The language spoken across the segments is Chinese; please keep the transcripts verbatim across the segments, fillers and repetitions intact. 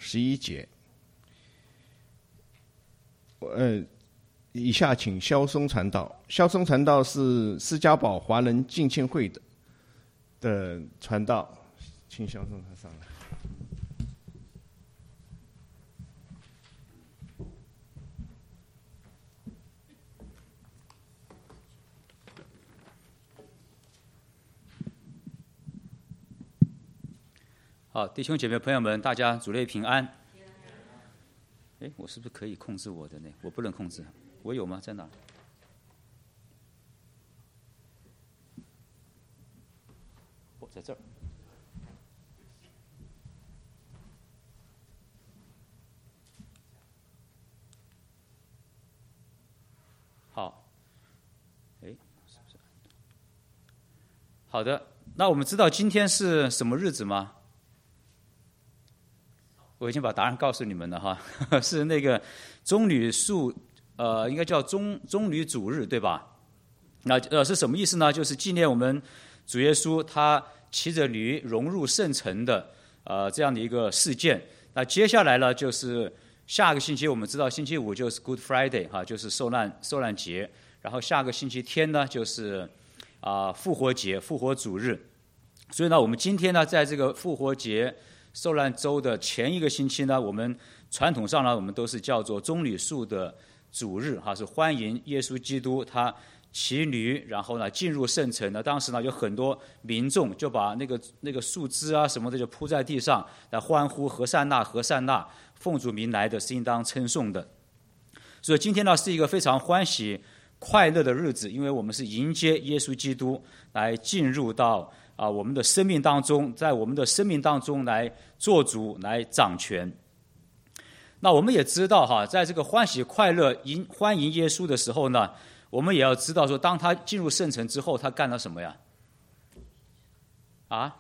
十一节。呃，以下请萧松传道。萧松传道是施家堡华人浸信会的的传道，请萧松他上来。 好，弟兄姐妹朋友们，大家主内平安。哎，我是不是可以控制我的呢？我不能控制，我有吗？在哪？哦，在这儿。好，哎，是不是？好的，那我们知道今天是什么日子吗？我已经把答案告诉你们了哈，是那个棕榈树，呃，应该叫棕棕榈主日，对吧？那呃是什么意思呢？就是纪念我们主耶稣他骑着驴融入圣城的呃这样的一个事件。那接下来呢，就是下个星期我们知道星期五就是 Good Friday 哈，就是受难受难节，然后下个星期天呢就是啊、呃、复活节复活主日。所以呢，我们今天呢在这个复活节受难周的前一个星期呢，我们传统上呢，我们都是叫做棕榈树的主日哈，是欢迎耶稣基督他骑驴，然后呢进入圣城呢。当时呢有很多民众就把那个那个树枝啊什么的就铺在地上来欢呼和散那和散那，奉主名来的是应当称颂的。所以今天呢是一个非常欢喜快乐的日子，因为我们是迎接耶稣基督来进入到啊，我们的生命当中，在我们的生命当中来做主、来掌权。那我们也知道哈，在这个欢喜快乐迎欢迎耶稣的时候呢，我们也要知道说，当他进入圣城之后，他干了什么呀？啊？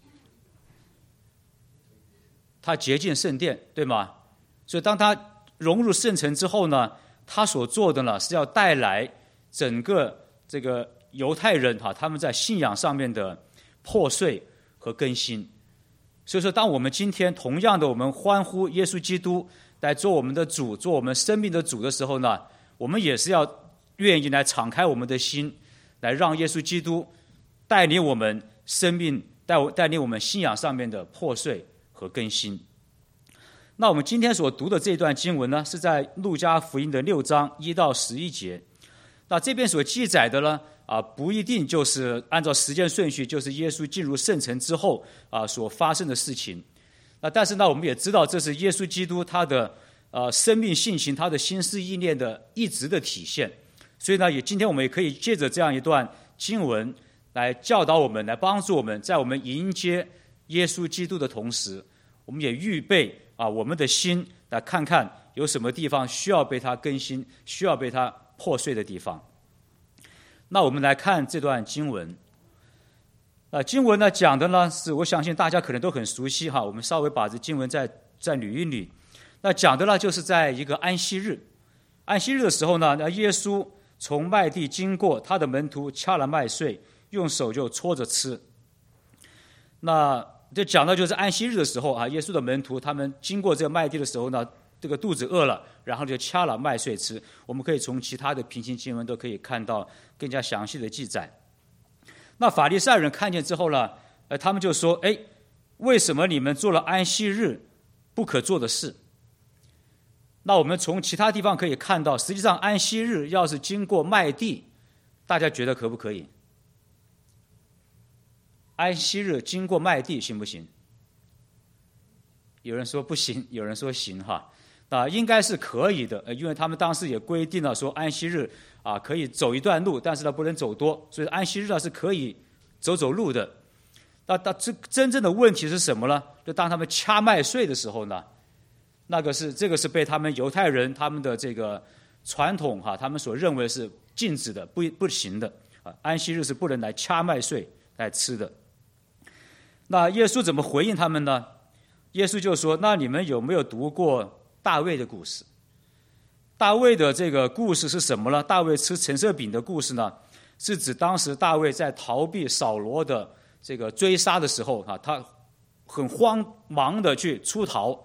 他洁净圣殿，对吗？所以当他融入圣城之后呢，他所做的呢是要带来整个这个犹太人哈，他们在信仰上面的破碎和更新。所以说当我们今天同样的我们欢呼耶稣基督来做我们的主，做我们生命的主的时候呢，我们也是要愿意来敞开我们的心，来让耶稣基督带领我们生命，带带领我们信仰上面的破碎和更新。那我们今天所读的这段经文呢，是在路加福音的六章一到十一节。那这边所记载的呢啊，不一定就是按照时间顺序，就是耶稣进入圣城之后啊所发生的事情。那但是呢，我们也知道这是耶稣基督他的呃生命性情，他的心思意念的一直的体现。所以呢，也今天我们也可以借着这样一段经文来教导我们，来帮助我们，在我们迎接耶稣基督的同时，我们也预备啊我们的心来看看有什么地方需要被他更新，需要被他破碎的地方。那我们来看这段经文。啊，经文呢讲的呢是，我相信大家可能都很熟悉哈。我们稍微把这经文再再捋一捋。那讲的呢就是在一个安息日，安息日的时候呢，那耶稣从麦地经过，他的门徒掐了麦穗，用手就搓着吃。那这讲的就是安息日的时候啊，耶稣的门徒他们经过这个麦地的时候呢，这个肚子饿了，然后就掐了麦穗吃。我们可以从其他的平行经文都可以看到更加详细的记载。那法利赛人看见之后呢，呃，他们就说：“哎，为什么你们做了安息日不可做的事？”那我们从其他地方可以看到，实际上安息日要是经过麦地，大家觉得可不可以？安息日经过麦地行不行？有人说不行，有人说行哈。啊，应该是可以的，因为他们当时也规定了说安息日啊可以走一段路，但是呢不能走多，所以安息日呢是可以走走路的。那那这真正的问题是什么呢？就当他们掐麦穗的时候呢，那个是这个是被他们犹太人他们的这个传统哈，他们所认为是禁止的，不不行的啊，安息日是不能来掐麦穗来吃的。那耶稣怎么回应他们呢？耶稣就说：“那你们有没有读过大卫的故事？大卫的这个故事是什么呢？大卫吃陈设饼的故事呢，是指当时大卫在逃避扫罗的这个追杀的时候啊，他很慌忙的去出逃，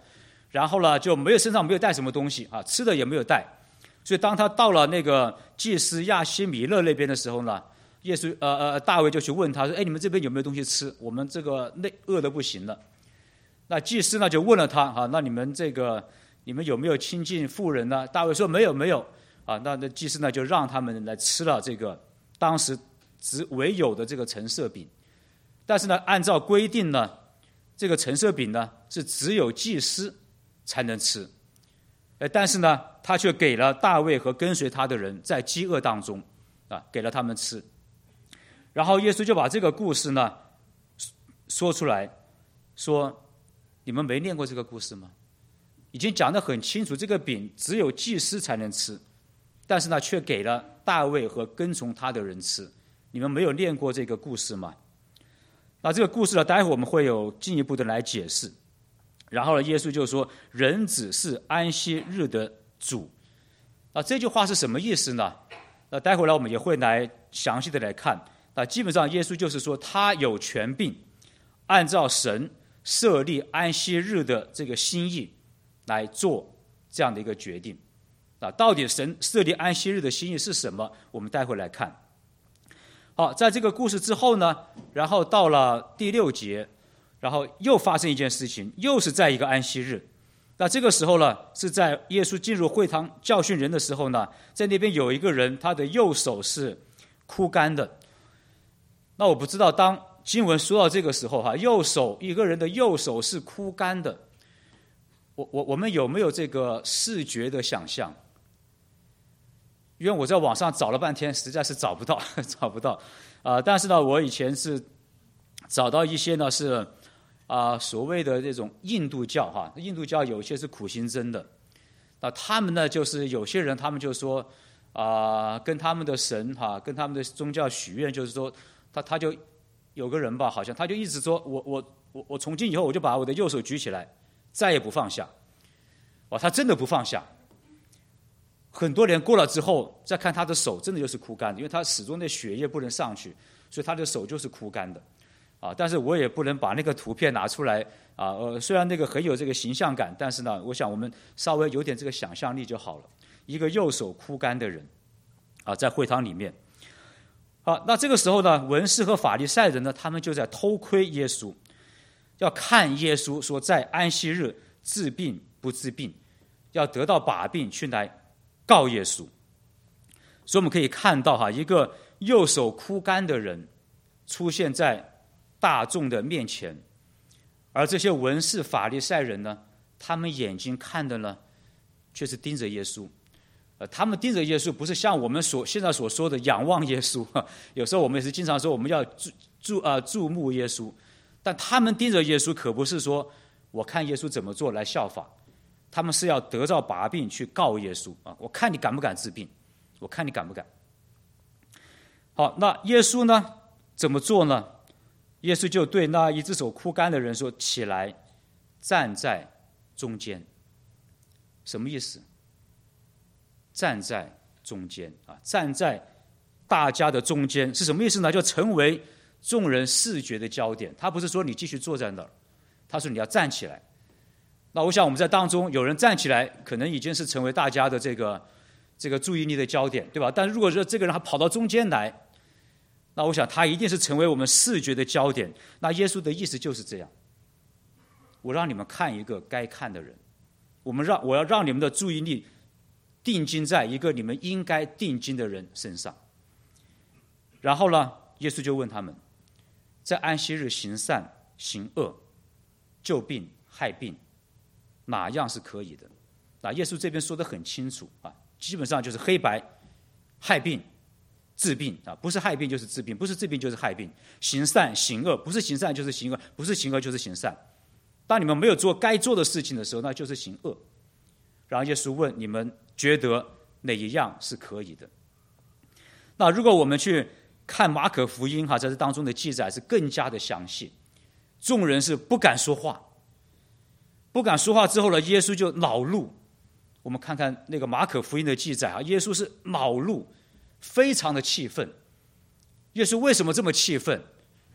然后呢就没有身上没有带什么东西啊，吃的也没有带。所以当他到了那个祭司亚希米勒那边的时候呢，耶稣呃呃大卫就去问他说：“哎，你们这边有没有东西吃？我们这个累饿得不行了。”那祭司呢就问了他啊，那你们这个你们有没有亲近妇人呢？大卫说没有没有啊。那那祭司呢就让他们来吃了这个当时只唯有的这个陈设饼。但是呢，按照规定呢，这个陈设饼呢是只有祭司才能吃。呃，但是呢，他却给了大卫和跟随他的人在饥饿当中啊，给了他们吃。然后耶稣就把这个故事呢说出来，说你们没念过这个故事吗？已经讲得很清楚，这个饼只有祭司才能吃，但是呢，却给了大卫和跟从他的人吃。你们没有念过这个故事吗？那这个故事呢，待会我们会有进一步的来解释。然后呢，耶稣就说：“人子是安息日的主。”那这句话是什么意思呢？那待会儿呢，我们也会来详细的来看。那基本上，耶稣就是说，他有权柄，按照神设立安息日的这个心意来做这样的一个决定。那到底神设立安息日的心意是什么？我们待会儿来看。好，在这个故事之后呢，然后到了第六节。然后又发生一件事情，又是在一个安息日。那这个时候呢，是在耶稣进入会堂教训人的时候呢，在那边有一个人，他的右手是枯干的。那我不知道，当经文说到这个时候哈，右手一个人的右手是枯干的，我我我们有没有这个视觉的想象？因为我在网上找了半天，实在是找不到，找不到啊、呃。但是呢，我以前是找到一些呢是。啊、呃，所谓的这种印度教哈，印度教有些是苦行僧的，那他们呢，就是有些人他们就说啊、呃，跟他们的神哈，跟他们的宗教许愿，就是说他他就有个人吧，好像他就一直说我我我我从今以后我就把我的右手举起来，再也不放下。哇，他真的不放下。很多年过了之后，再看他的手，真的就是枯干的，因为他始终的血液不能上去，所以他的手就是枯干的。啊，但是我也不能把那个图片拿出来啊。呃，虽然那个很有这个形象感，但是呢，我想我们稍微有点这个想象力就好了。一个右手枯干的人，啊，在会堂里面。好，那这个时候呢，文士和法利赛人呢，他们就在偷窥耶稣，要看耶稣说在安息日治病不治病，要得到把柄去来告耶稣。所以我们可以看到哈，一个右手枯干的人出现在大众的面前，而这些文士法利赛人呢，他们眼睛看的呢，却是盯着耶稣。呃，他们盯着耶稣，不是像我们所现在所说的仰望耶稣。有时候我们也是经常说我们要注注啊注目耶稣，但他们盯着耶稣，可不是说我看耶稣怎么做来效法，他们是要得到把柄去告耶稣啊！我看你敢不敢治病，我看你敢不敢。好，那耶稣呢，怎么做呢？耶稣就对那一只手枯干的人说：“起来，站在中间。”什么意思？站在中间啊，站在大家的中间是什么意思呢？就成为众人视觉的焦点。他不是说你继续坐在那儿，他说你要站起来。那我想我们在当中有人站起来，可能已经是成为大家的这个这个注意力的焦点，对吧？但如果说这个人还跑到中间来，那我想他一定是成为我们视觉的焦点。那耶稣的意思就是这样，我让你们看一个该看的人，我们让我要让你们的注意力定睛在一个你们应该定睛的人身上。然后呢，耶稣就问他们，在安息日行善行恶，救病害病，哪样是可以的？那耶稣这边说得很清楚啊，基本上就是黑白，害病治病啊，不是害病就是治病，不是治病就是害病。行善行恶，不是行善就是行恶，不是行恶就是行善。当你们没有做该做的事情的时候，那就是行恶。然后耶稣问你们觉得哪一样是可以的？那如果我们去看马可福音哈，在这当中的记载是更加的详细。众人是不敢说话，不敢说话之后呢，耶稣就恼怒。我们看看那个马可福音的记载啊，耶稣是恼怒，非常的气愤。耶稣为什么这么气愤？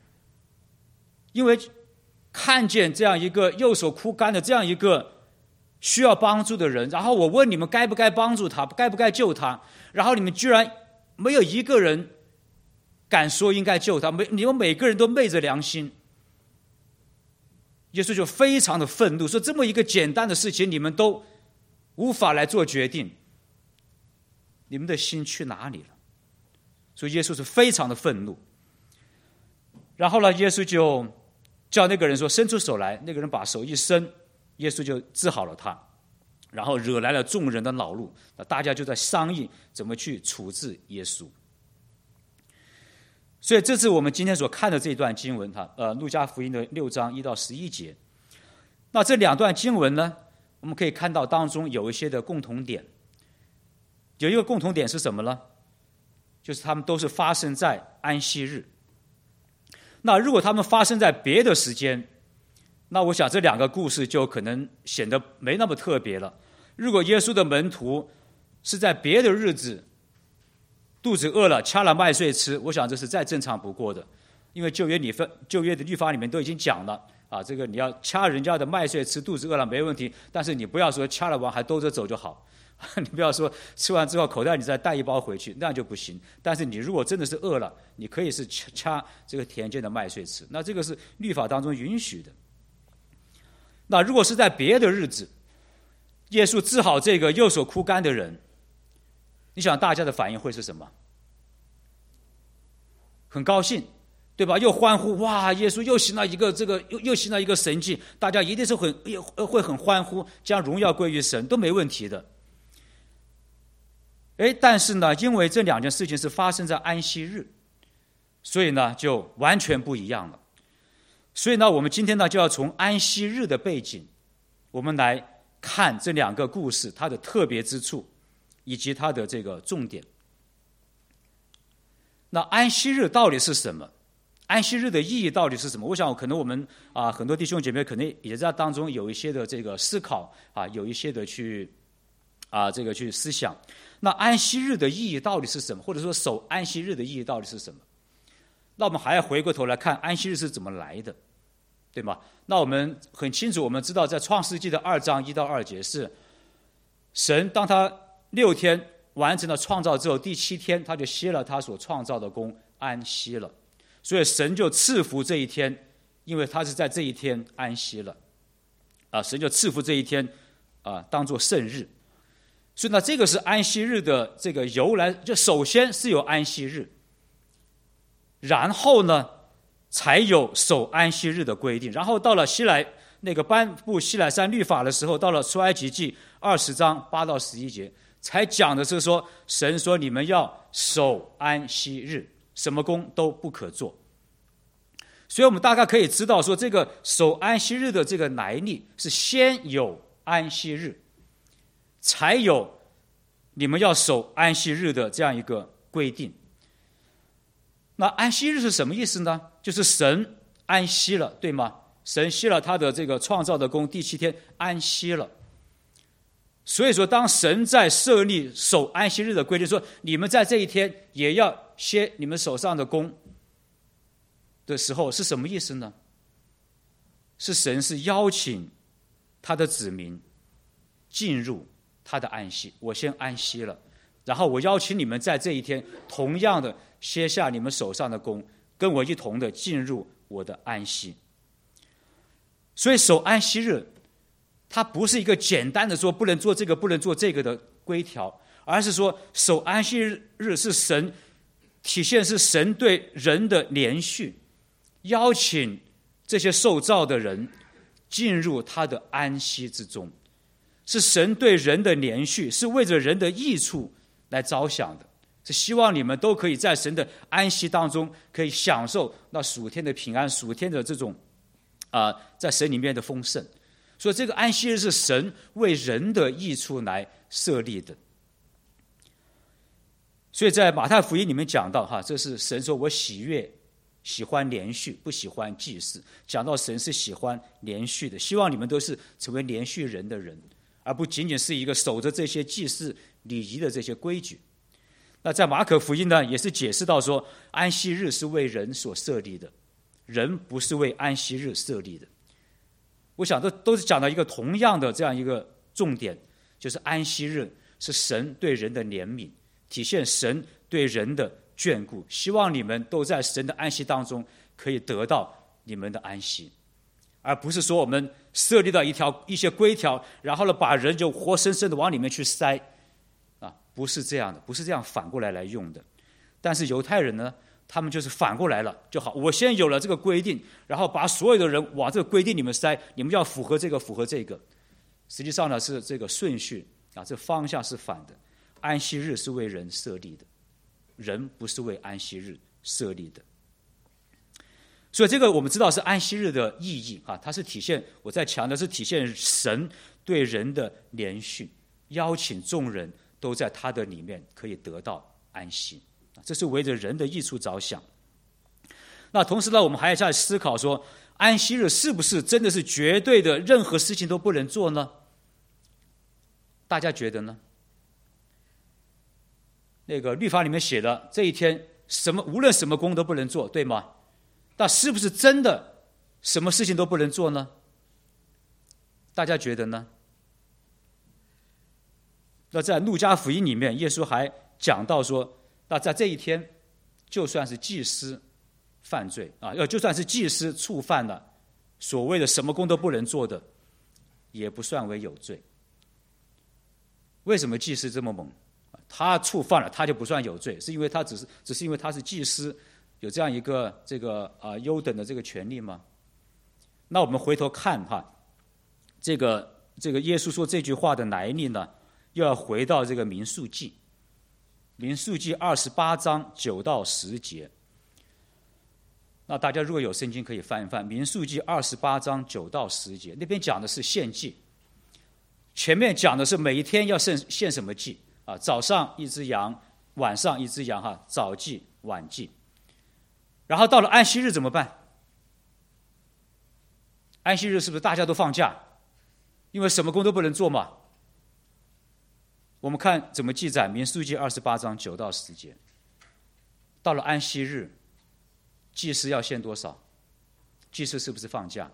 因为看见这样一个右手枯干的这样一个需要帮助的人，然后我问你们该不该帮助他，该不该救他，然后你们居然没有一个人敢说应该救他，每你们每个人都昧着良心。耶稣就非常的愤怒，说这么一个简单的事情你们都无法来做决定，你们的心去哪里了？所以耶稣是非常的愤怒。然后呢，耶稣就叫那个人说伸出手来，那个人把手一伸，耶稣就治好了他，然后惹来了众人的恼怒，那大家就在商议怎么去处置耶稣。所以这是我们今天所看的这段经文，哈，呃，路加福音的六章一到十一节。那这两段经文呢，我们可以看到当中有一些的共同点。有一个共同点是什么呢？就是他们都是发生在安息日。那如果他们发生在别的时间，那我想这两个故事就可能显得没那么特别了。如果耶稣的门徒是在别的日子肚子饿了掐了麦穗吃，我想这是再正常不过的，因为旧约里分旧约的律法里面都已经讲了啊，这个你要掐人家的麦穗吃，肚子饿了没问题，但是你不要说掐了完还兜着走就好，你不要说吃完之后口袋你再带一包回去，那样就不行。但是你如果真的是饿了，你可以是掐掐这个田间的麦穗吃，那这个是律法当中允许的。那如果是在别的日子，耶稣治好这个右手枯干的人，你想大家的反应会是什么？很高兴，对吧？又欢呼，哇！耶稣又行了一个这个又又行了一个神迹，大家一定是很会很欢呼，将荣耀归于神，都没问题的。哎，但是呢，因为这两件事情是发生在安息日，所以呢就完全不一样了。所以呢，我们今天呢就要从安息日的背景，我们来看这两个故事它的特别之处，以及它的这个重点。那安息日到底是什么？安息日的意义到底是什么？我想可能我们啊很多弟兄姐妹可能也在当中有一些的这个思考啊，有一些的去啊这个去思想。那安息日的意义到底是什么？或者说守安息日的意义到底是什么？那我们还要回过头来看安息日是怎么来的，对吗？那我们很清楚，我们知道在创世纪的二章一到二节是神当他六天完成了创造之后，第七天他就歇了他所创造的工，安息了。所以神就赐福这一天，因为他是在这一天安息了啊，神就赐福这一天啊，当作圣日。所以呢，这个是安息日的这个由来，就首先是有安息日，然后呢才有守安息日的规定。然后到了西来那个颁布西乃山律法的时候，到了出埃及记二十章八到十一节，才讲的是说，神说你们要守安息日，什么工都不可做。所以我们大概可以知道说，这个守安息日的这个来历是先有安息日，才有你们要守安息日的这样一个规定。那安息日是什么意思呢？就是神安息了，对吗？神歇了他的这个创造的工，第七天安息了。所以说当神在设立守安息日的规定，说你们在这一天也要歇你们手上的工的时候，是什么意思呢？是神是邀请他的子民进入他的安息，我先安息了，然后我邀请你们在这一天同样的歇下你们手上的工，跟我一同的进入我的安息。所以守安息日它不是一个简单的说不能做这个不能做这个的规条，而是说守安息日是神体现是神对人的连续，邀请这些受造的人进入他的安息之中，是神对人的连续，是为着人的益处来着想的，是希望你们都可以在神的安息当中可以享受那属天的平安，属天的这种啊、呃，在神里面的丰盛。所以这个安息日是神为人的益处来设立的。所以在马太福音里面讲到哈，这是神说我喜悦喜欢连续，不喜欢祭祀，讲到神是喜欢连续的，希望你们都是成为连续人的人，而不仅仅是一个守着这些祭祀礼仪的这些规矩。那在马可福音呢，也是解释到说，安息日是为人所设立的，人不是为安息日设立的。我想这都是讲到一个同样的这样一个重点就是安息日是神对人的怜悯，体现神对人的眷顾，希望你们都在神的安息当中可以得到你们的安息，而不是说我们设立到一条一些规条，然后呢把人就活生生的往里面去塞啊，不是这样的，不是这样反过来来用的。但是犹太人呢，他们就是反过来了就好，我先有了这个规定，然后把所有的人往这个规定里面塞，你们要符合这个符合这个，实际上呢是这个顺序啊，这方向是反的。安息日是为人设立的，人不是为安息日设立的。所以这个我们知道是安息日的意义啊，它是体现，我在强调是体现神对人的连续，邀请众人都在他的里面可以得到安息，这是为着人的益处着想。那同时呢，我们还要在思考说，安息日是不是真的是绝对的任何事情都不能做呢？大家觉得呢？那个律法里面写的这一天什么无论什么工都不能做，对吗？那是不是真的什么事情都不能做呢？大家觉得呢？那在路加福音里面，耶稣还讲到说，那在这一天，就算是祭司犯罪啊，要就算是祭司触犯了所谓的什么工都不能做的，也不算为有罪。为什么祭司这么猛？他触犯了，他就不算有罪，是因为他只是只是因为他是祭司，有这样一个这个啊、呃、优等的这个权利吗？那我们回头看哈，这个这个耶稣说这句话的来历呢，又要回到这个民数记，民数记二十八章九到十节。那大家如果有圣经可以翻一翻，民数记二十八章九到十节，那边讲的是献祭，前面讲的是每一天要献献什么祭啊？早上一只羊，晚上一只羊哈，早祭晚祭。然后到了安息日怎么办？安息日是不是大家都放假？因为什么工都不能做嘛。我们看怎么记载，民数记二十八章九到十节。到了安息日，祭司要献多少？祭司是不是放假？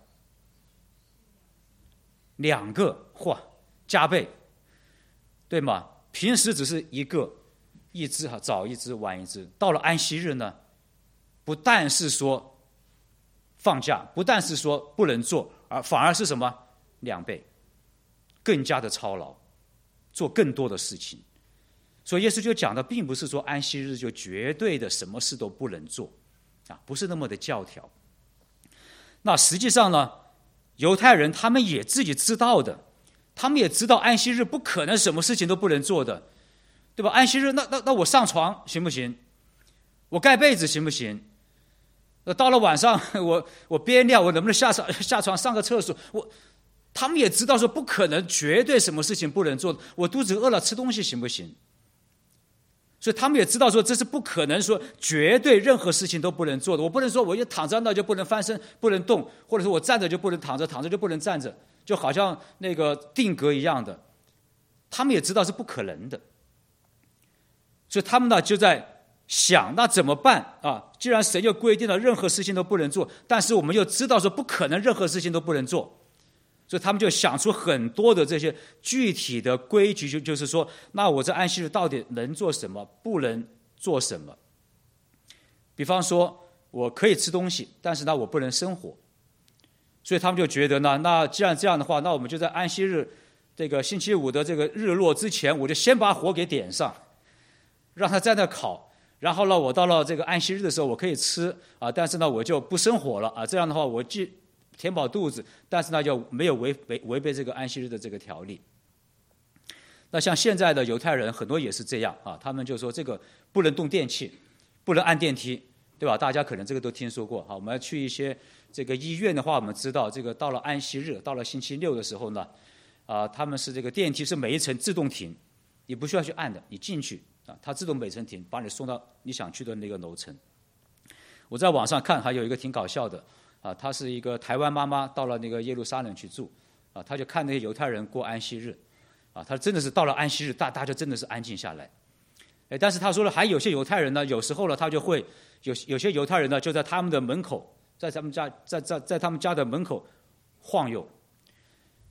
两个，嚯，加倍，对吗？平时只是一个，一只哈，早一只，晚一只。到了安息日呢，不但是说放假，不但是说不能做，而反而是什么？两倍，更加的操劳，做更多的事情。所以耶稣就讲的，并不是说安息日就绝对的什么事都不能做，啊，不是那么的教条。那实际上呢，犹太人他们也自己知道的，他们也知道安息日不可能什么事情都不能做的，对吧？安息日，那那那我上床行不行？我盖被子行不行？那到了晚上，我我憋尿，我能不能下床下床上个厕所？我他们也知道说不可能，绝对什么事情不能做。我肚子饿了吃东西行不行？所以他们也知道说这是不可能说绝对任何事情都不能做的。我不能说我一躺在那就不能翻身不能动，或者说我站着就不能躺着，躺着就不能站着，就好像那个定格一样的。他们也知道是不可能的，所以他们呢就在想，那怎么办啊？既然神又规定了任何事情都不能做，但是我们又知道说不可能任何事情都不能做，所以他们就想出很多的这些具体的规矩，就就是说，那我这安息日到底能做什么，不能做什么？比方说，我可以吃东西，但是呢，我不能生火。所以他们就觉得呢，那既然这样的话，那我们就在安息日这个星期五的这个日落之前，我就先把火给点上，让它在那烤。然后呢，我到了这个安息日的时候，我可以吃啊，但是呢，我就不生火了啊。这样的话，我既填饱肚子，但是呢，又没有违违违背这个安息日的这个条例。那像现在的犹太人很多也是这样啊，他们就说这个不能动电器，不能按电梯，对吧？大家可能这个都听说过。好，我们要去一些这个医院的话，我们知道这个到了安息日，到了星期六的时候呢，啊，他们是这个电梯是每一层自动停，你不需要去按的，你进去啊，它自动每层停，把你送到你想去的那个楼层。我在网上看还有一个挺搞笑的。啊，她是一个台湾妈妈，到了那个耶路撒冷去住，啊，她就看那些犹太人过安息日，啊，她真的是到了安息日，大大家真的是安静下来，哎，但是她说了，还有些犹太人呢，有时候呢，他就会有有些犹太人呢，就在他们的门口，在他们家，在在在他们家的门口晃悠，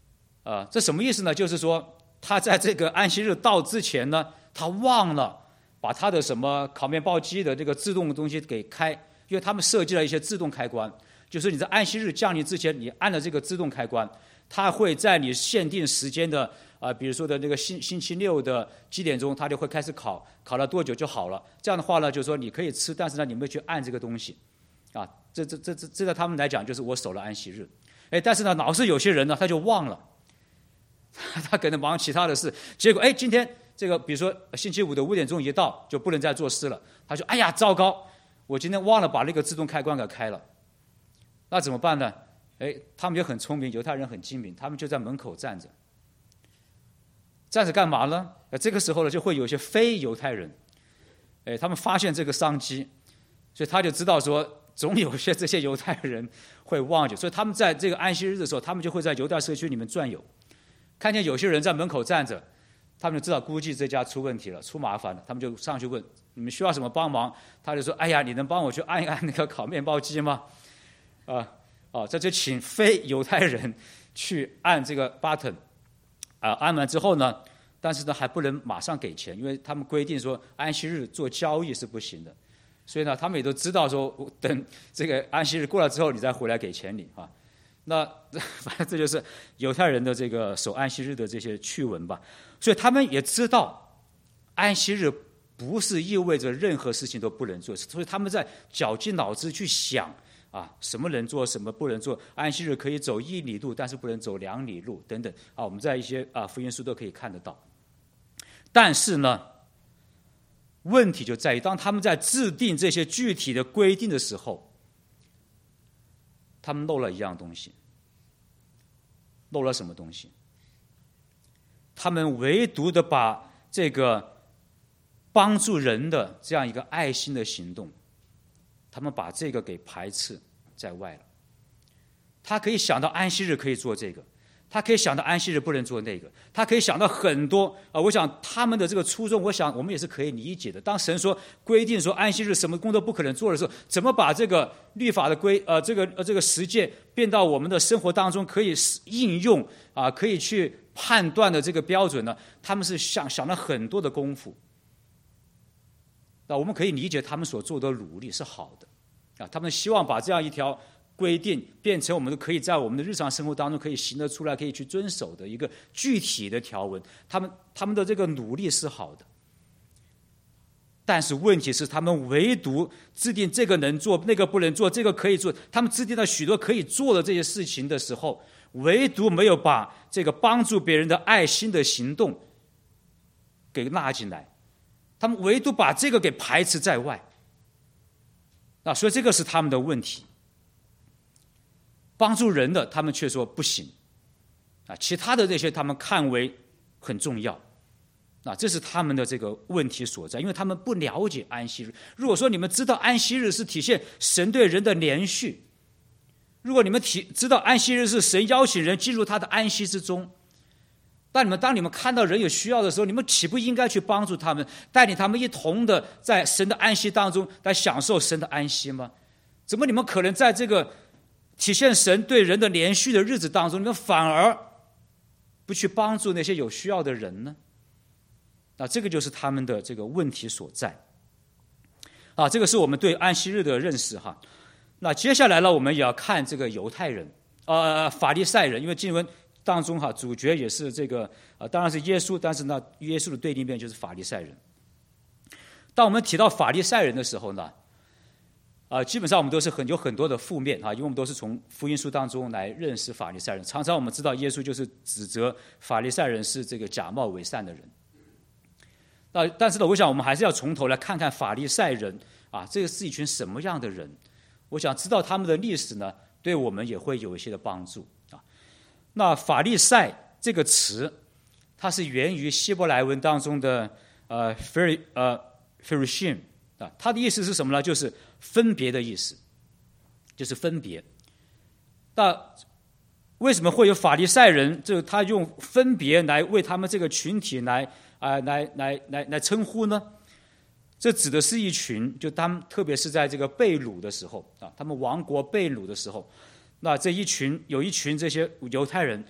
啊、呃，这什么意思呢？就是说他在这个安息日到之前呢，他忘了把他的什么烤面包机的这个自动的东西给开，因为他们设计了一些自动开关，就是你在安息日降临之前，你按了这个自动开关，它会在你限定时间的啊、呃，比如说的那个星星期六的几点钟，它就会开始烤，烤了多久就好了。这样的话呢，就是说你可以吃，但是呢，你没有去按这个东西，啊，这这这这这在他们来讲就是我守了安息日，哎，但是呢，老是有些人呢他就忘了，他可能忙其他的事，结果哎今天。这个比如说星期五的五点钟一到就不能再做事了，他说：“哎呀，糟糕，我今天忘了把那个自动开关给开了。”那怎么办呢？哎，他们就很聪明，犹太人很精明，他们就在门口站着，站着干嘛呢？这个时候呢，就会有些非犹太人，哎，他们发现这个商机，所以他就知道说，总有些这些犹太人会忘记，所以他们在这个安息日的时候，他们就会在犹太社区里面转悠，看见有些人在门口站着。他们就知道，估计这家出问题了，出麻烦了。他们就上去问：“你们需要什么帮忙？”他就说：“哎呀，你能帮我去按一按那个烤面包机吗？”啊，哦，这就请非犹太人去按这个 button， 啊，按完之后呢，但是呢还不能马上给钱，因为他们规定说安息日做交易是不行的，所以呢，他们也都知道说，等这个安息日过了之后，你再回来给钱你啊。那反正这就是犹太人的这个守安息日的这些趣闻吧。所以他们也知道，安息日不是意味着任何事情都不能做，所以他们在绞尽脑汁去想啊，什么能做，什么不能做。安息日可以走一里路，但是不能走两里路等等啊。我们在一些啊福音书都可以看得到。但是呢，问题就在于，当他们在制定这些具体的规定的时候，他们漏了一样东西。漏了什么东西？他们唯独的把这个帮助人的这样一个爱心的行动，他们把这个给排斥在外了。他可以想到安息日可以做这个，他可以想到安息日不能做那个，他可以想到很多啊、呃。我想他们的这个初衷，我想我们也是可以理解的。当神说规定说安息日什么工作不可能做的时候，怎么把这个律法的规呃这个呃这个实践变到我们的生活当中可以应用啊、呃，可以去判断的这个标准呢？他们是想想了很多的功夫。那我们可以理解他们所做的努力是好的啊，他们希望把这样一条规定变成我们可以在我们的日常生活当中可以行得出来、可以去遵守的一个具体的条文。他们他们的这个努力是好的，但是问题是，他们唯独制定这个能做、那个不能做，这个可以做。他们制定了许多可以做的这些事情的时候，唯独没有把这个帮助别人的爱心的行动给纳进来。他们唯独把这个给排斥在外。啊，所以这个是他们的问题。帮助人的，他们却说不行，啊，其他的这些他们看为很重要，啊，这是他们的这个问题所在，因为他们不了解安息日。如果说你们知道安息日是体现神对人的连续，如果你们体知道安息日是神邀请人进入他的安息之中，但你们当你们看到人有需要的时候，你们岂不应该去帮助他们，带领他们一同的在神的安息当中来享受神的安息吗？怎么你们可能在这个体现神对人的连续的日子当中，你们反而不去帮助那些有需要的人呢？啊，这个就是他们的这个问题所在。啊，这个是我们对安息日的认识哈。那接下来呢，我们也要看这个犹太人，呃，法利赛人，因为经文当中哈，主角也是这个，呃，当然是耶稣，但是呢，耶稣的对立面就是法利赛人。当我们提到法利赛人的时候呢，啊、呃，基本上我们都是很有很多的负面啊，因为我们都是从福音书当中来认识法利赛人。常常我们知道耶稣就是指责法利赛人是这个假冒伪善的人。那但是呢，我想我们还是要从头来看看法利赛人啊，这个是一群什么样的人？我想知道他们的历史呢，对我们也会有一些的帮助啊。那法利赛这个词，它是源于希伯来文当中的呃 phari 呃 pharishim 啊，它的意思是什么呢？就是分别的意思，就是分别。那为什么会有法利赛人？就他用分别来为他们这个群体来啊、呃、来来来来称呼呢？这指的是一群，就他们特别是在这个被掳的时候啊，他们亡国被掳的时候，那这一群有一群这些犹太人，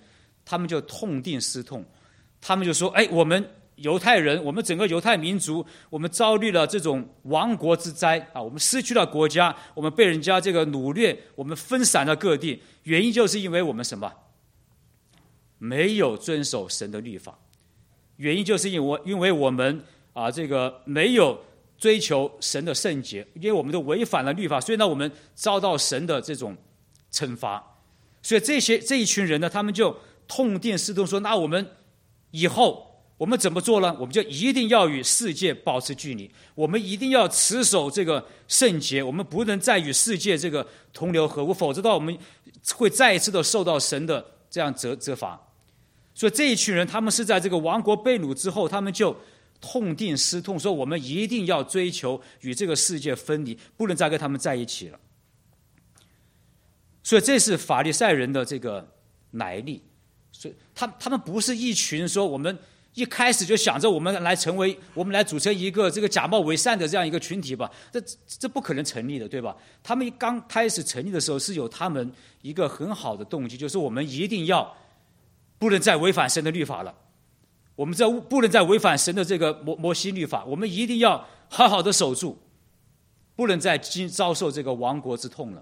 他们就痛定思痛，他们就说：哎，我们犹太人，我们整个犹太民族，我们遭遇了这种亡国之灾啊！我们失去了国家，我们被人家这个掳掠，我们分散了各地。原因就是因为我们什么？没有遵守神的律法。原因就是因为因为我们啊，这个没有追求神的圣洁，因为我们都违反了律法，所以呢，我们遭到神的这种惩罚。所以这些这一群人呢，他们就痛定思痛说：那我们以后。我们怎么做呢？我们就一定要与世界保持距离，我们一定要持守这个圣洁，我们不能再与世界这个同流合污，否则的话我们会再一次的受到神的这样责责罚。所以这一群人，他们是在这个亡国被掳之后，他们就痛定思痛，说我们一定要追求与这个世界分离，不能再跟他们在一起了。所以这是法利赛人的这个来历。所以他他们不是一群说我们一开始就想着我们来成为，我们来组成一个这个假冒伪善的这样一个群体吧，这这不可能成立的，对吧？他们刚开始成立的时候是有他们一个很好的动机，就是我们一定要不能再违反神的律法了，我们在不能再违反神的这个摩摩西律法，我们一定要好好的守住，不能再遭受这个亡国之痛了。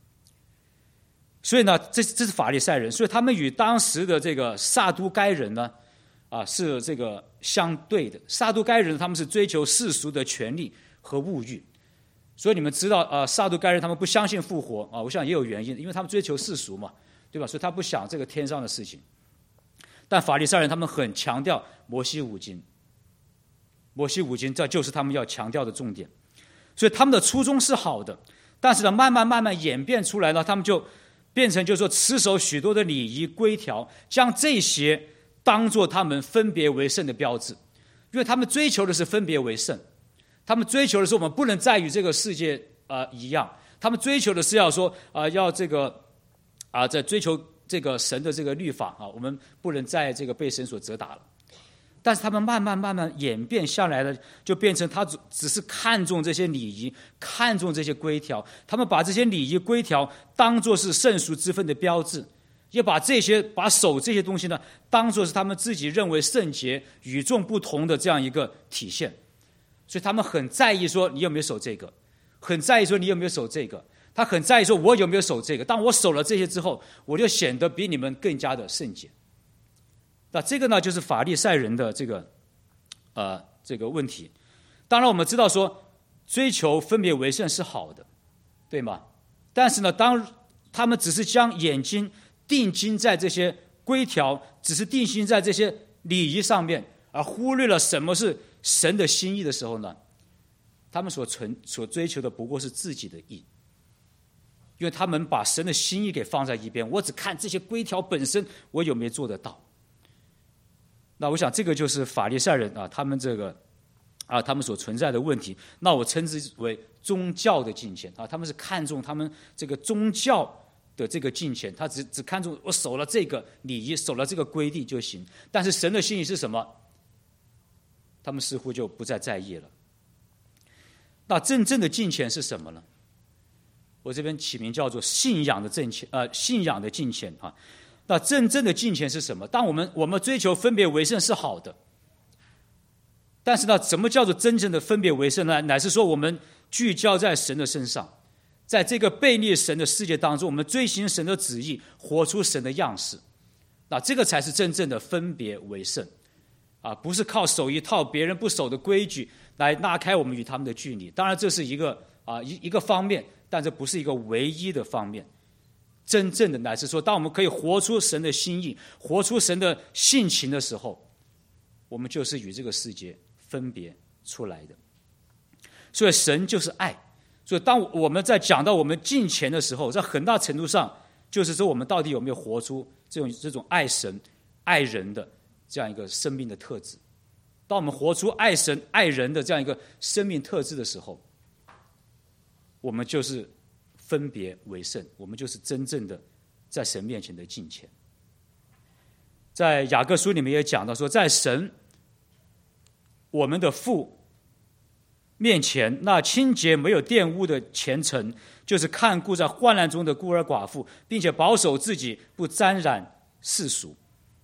所以呢，这这是法利赛人，所以他们与当时的这个撒都该人呢。啊，是这个相对的。撒都该人他们是追求世俗的权利和物欲，所以你们知道，啊，撒都该人他们不相信复活啊，我想也有原因，因为他们追求世俗嘛，对吧？所以他不想这个天上的事情。但法利赛人他们很强调摩西五经，摩西五经这就是他们要强调的重点。所以他们的初衷是好的，但是呢，慢慢慢慢演变出来呢，他们就变成就是说持守许多的礼仪规条，将这些当作他们分别为圣的标志，因为他们追求的是分别为圣，他们追求的是我们不能再与这个世界呃一样，他们追求的是要说啊、呃、要这个啊、呃、在追求这个神的这个律法啊，我们不能再这个被神所责打了。但是他们慢慢慢慢演变下来了，就变成他只只是看重这些礼仪，看重这些规条，他们把这些礼仪规条当作是圣俗之分的标志。也把这些把守这些东西呢，当作是他们自己认为圣洁、与众不同的这样一个体现，所以他们很在意说你有没有守这个，很在意说你有没有守这个，他很在意说我有没有守这个。当我守了这些之后，我就显得比你们更加的圣洁。那这个呢，就是法利赛人的这个呃这个问题。当然，我们知道说追求分别为圣是好的，对吗？但是呢，当他们只是将眼睛定睛在这些规条，只是定睛在这些礼仪上面，而忽略了什么是神的心意的时候呢，他们所存所追求的不过是自己的意，因为他们把神的心意给放在一边，我只看这些规条本身我有没有做得到。那我想这个就是法利赛人啊，他们这个啊他们所存在的问题。那我称之为宗教的敬虔啊，他们是看重他们这个宗教的这个敬虔，他只只看重我守了这个礼仪，守了这个规定就行。但是神的心意是什么？他们似乎就不再在意了。那真正的敬虔是什么呢？我这边起名叫做信仰的正虔，呃，信仰的敬虔啊。那真正的敬虔是什么？当我们我们追求分别为圣是好的，但是呢，什么叫做真正的分别为圣呢？乃是说我们聚焦在神的身上。在这个悖逆神的世界当中，我们追寻神的旨意，活出神的样式，那这个才是真正的分别为圣啊！不是靠守一套别人不守的规矩来拉开我们与他们的距离。当然，这是一个啊一一个方面，但这不是一个唯一的方面。真正的乃是说，当我们可以活出神的心意，活出神的性情的时候，我们就是与这个世界分别出来的。所以，神就是爱。所以当我们在讲到我们敬虔的时候，在很大程度上就是说我们到底有没有活出这种这种爱神爱人的这样一个生命的特质。当我们活出爱神爱人的这样一个生命特质的时候，我们就是分别为圣，我们就是真正的在神面前的敬虔。在雅各书里面也讲到说，在神我们的父面前，那清洁没有玷污的虔诚，就是看顾在患难中的孤儿寡妇，并且保守自己不沾染世俗。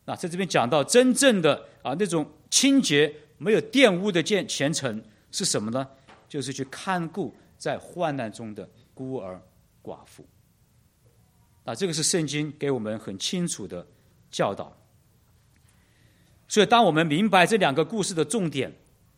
那在这边讲到真正的啊那种清洁没有玷污的虔虔诚是什么呢？就是去看顾在患难中的孤儿寡妇。啊，这个是圣经给我们很清楚的教导。所以当我们明白这两个故事的重点，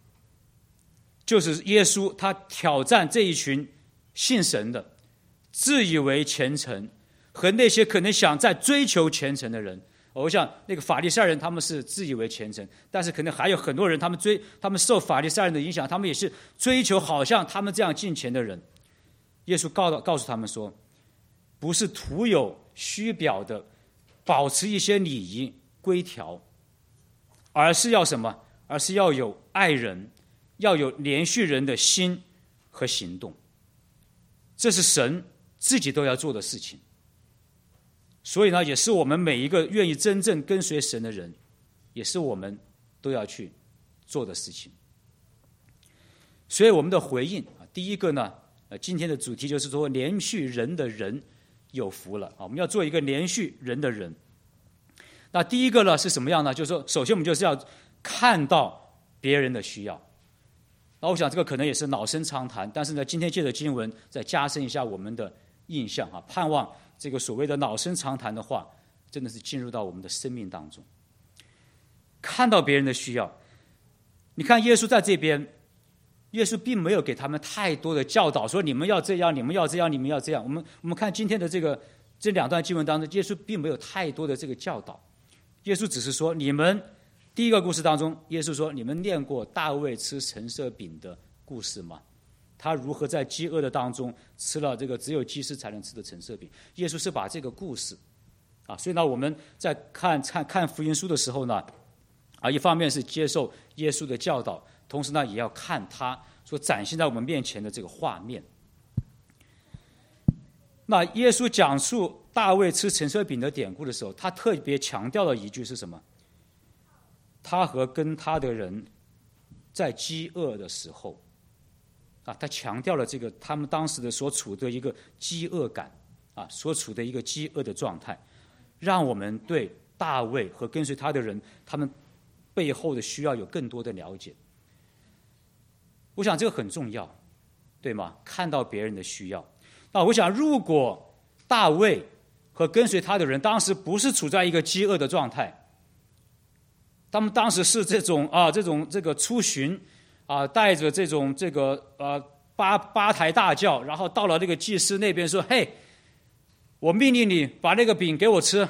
就是耶稣他挑战这一群信神的自以为虔诚和那些可能想在追求虔诚的人。我想那个法利赛人他们是自以为虔诚，但是可能还有很多人他们追他们受法利赛人的影响，他们也是追求好像他们这样敬虔的人。耶稣告告诉他们说，不是徒有虚表的保持一些礼仪规条，而是要什么？而是要有爱人，要有连续人的心和行动。这是神自己都要做的事情。所以呢，也是我们每一个愿意真正跟随神的人，也是我们都要去做的事情。所以我们的回应啊，第一个呢，呃，今天的主题就是说，连续人的人有福了啊！我们要做一个连续人的人。那第一个呢是什么样呢？就是说，首先我们就是要看到别人的需要。那我想这个可能也是老生常谈，但是呢，今天借着经文再加深一下我们的印象啊，盼望这个所谓的老生常谈的话，真的是进入到我们的生命当中。看到别人的需要，你看耶稣在这边，耶稣并没有给他们太多的教导，说你们要这样，你们要这样，你们要这样。我们我们看今天的这个这两段经文当中，耶稣并没有太多的这个教导。耶稣只是说，你们第一个故事当中，耶稣说，你们念过大卫吃陈设饼的故事吗？他如何在饥饿的当中吃了这个只有祭司才能吃的陈设饼？耶稣是把这个故事啊，所以呢，我们在看看看福音书的时候呢，啊，一方面是接受耶稣的教导，同时呢，也要看他所展现在我们面前的这个画面。那耶稣讲述大卫吃陈设饼的典故的时候，他特别强调了一句是什么？他和跟他的人在饥饿的时候，啊，他强调了这个他们当时的所处的一个饥饿感，啊，所处的一个饥饿的状态，让我们对大卫和跟随他的人，他们背后的需要有更多的了解。我想这个很重要，对吗？看到别人的需要。那我想，如果大卫和跟随他的人当时不是处在一个饥饿的状态，他们当时是这种啊，这种这个出巡啊，带着这种这个呃八八抬大轿，然后到了那个祭司那边说：“嘿，我命令你把那个饼给我吃。”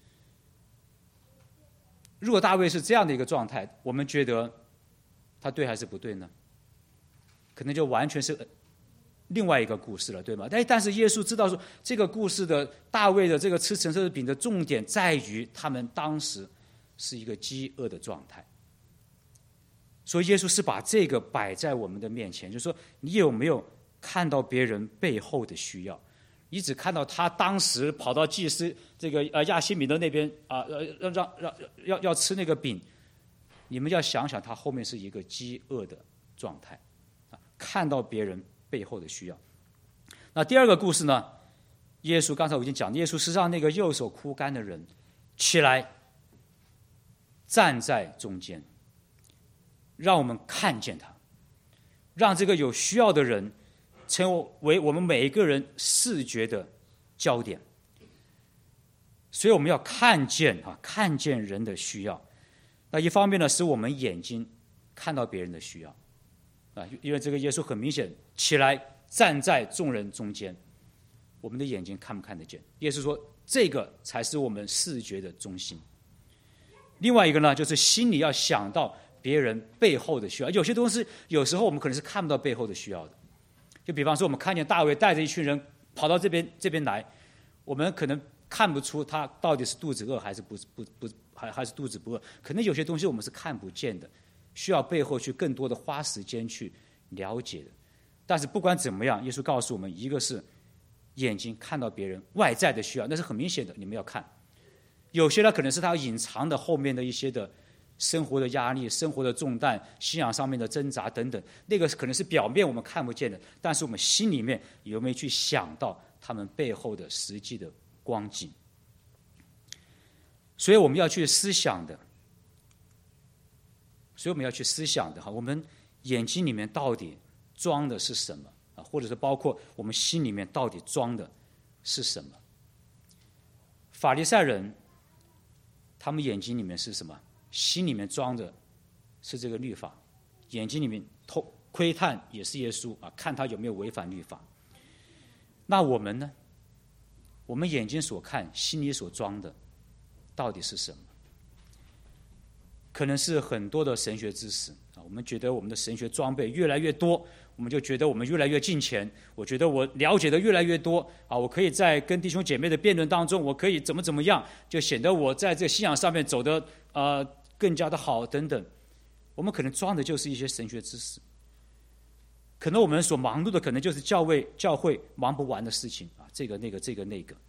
如果大卫是这样的一个状态，我们觉得他对还是不对呢？可能就完全是另外一个故事了，对吗？但但是耶稣知道说，这个故事的大卫的这个吃陈设饼的重点在于他们当时是一个饥饿的状态，所以耶稣是把这个摆在我们的面前，就是说，你有没有看到别人背后的需要？你只看到他当时跑到祭司这个呃亚西米的那边啊，呃让让让要要吃那个饼，你们要想想他后面是一个饥饿的状态啊，看到别人背后的需要。那第二个故事呢？耶稣刚才我已经讲，耶稣是让那个右手枯干的人起来，站在中间，让我们看见他，让这个有需要的人成为我们每一个人视觉的焦点。所以我们要看见啊，看见人的需要。那一方面呢，使我们眼睛看到别人的需要啊，因为这个耶稣很明显起来站在众人中间，我们的眼睛看不看得见？耶稣说，这个才是我们视觉的中心。另外一个呢，就是心里要想到别人背后的需要。有些东西有时候我们可能是看不到背后的需要的，就比方说我们看见大卫带着一群人跑到这边这边来，我们可能看不出他到底是肚子饿还是不不不还还是肚子不饿，可能有些东西我们是看不见的，需要背后去更多的花时间去了解的。但是不管怎么样，耶稣告诉我们，一个是眼睛看到别人外在的需要，那是很明显的，你们要看。有些呢，可能是他隐藏的后面的一些的生活的压力、生活的重担、信仰上面的挣扎等等，那个可能是表面我们看不见的，但是我们心里面有没有去想到他们背后的实际的光景？ 所以我们要去思想的，所以我们要去思想的哈，我们眼睛里面到底装的是什么啊？或者是包括我们心里面到底装的是什么？法利赛人，他们眼睛里面是什么？心里面装的是这个律法，眼睛里面偷窥探也是耶稣啊，看他有没有违反律法。那我们呢？我们眼睛所看，心里所装的到底是什么？可能是很多的神学知识啊，我们觉得我们的神学装备越来越多，我们就觉得我们越来越敬虔。我觉得我了解的越来越多啊，我可以在跟弟兄姐妹的辩论当中，我可以怎么怎么样，就显得我在这个信仰上面走得呃更加的好等等。我们可能装的就是一些神学知识，可能我们所忙碌的可能就是教会教会忙不完的事情啊，这个那个这个那个。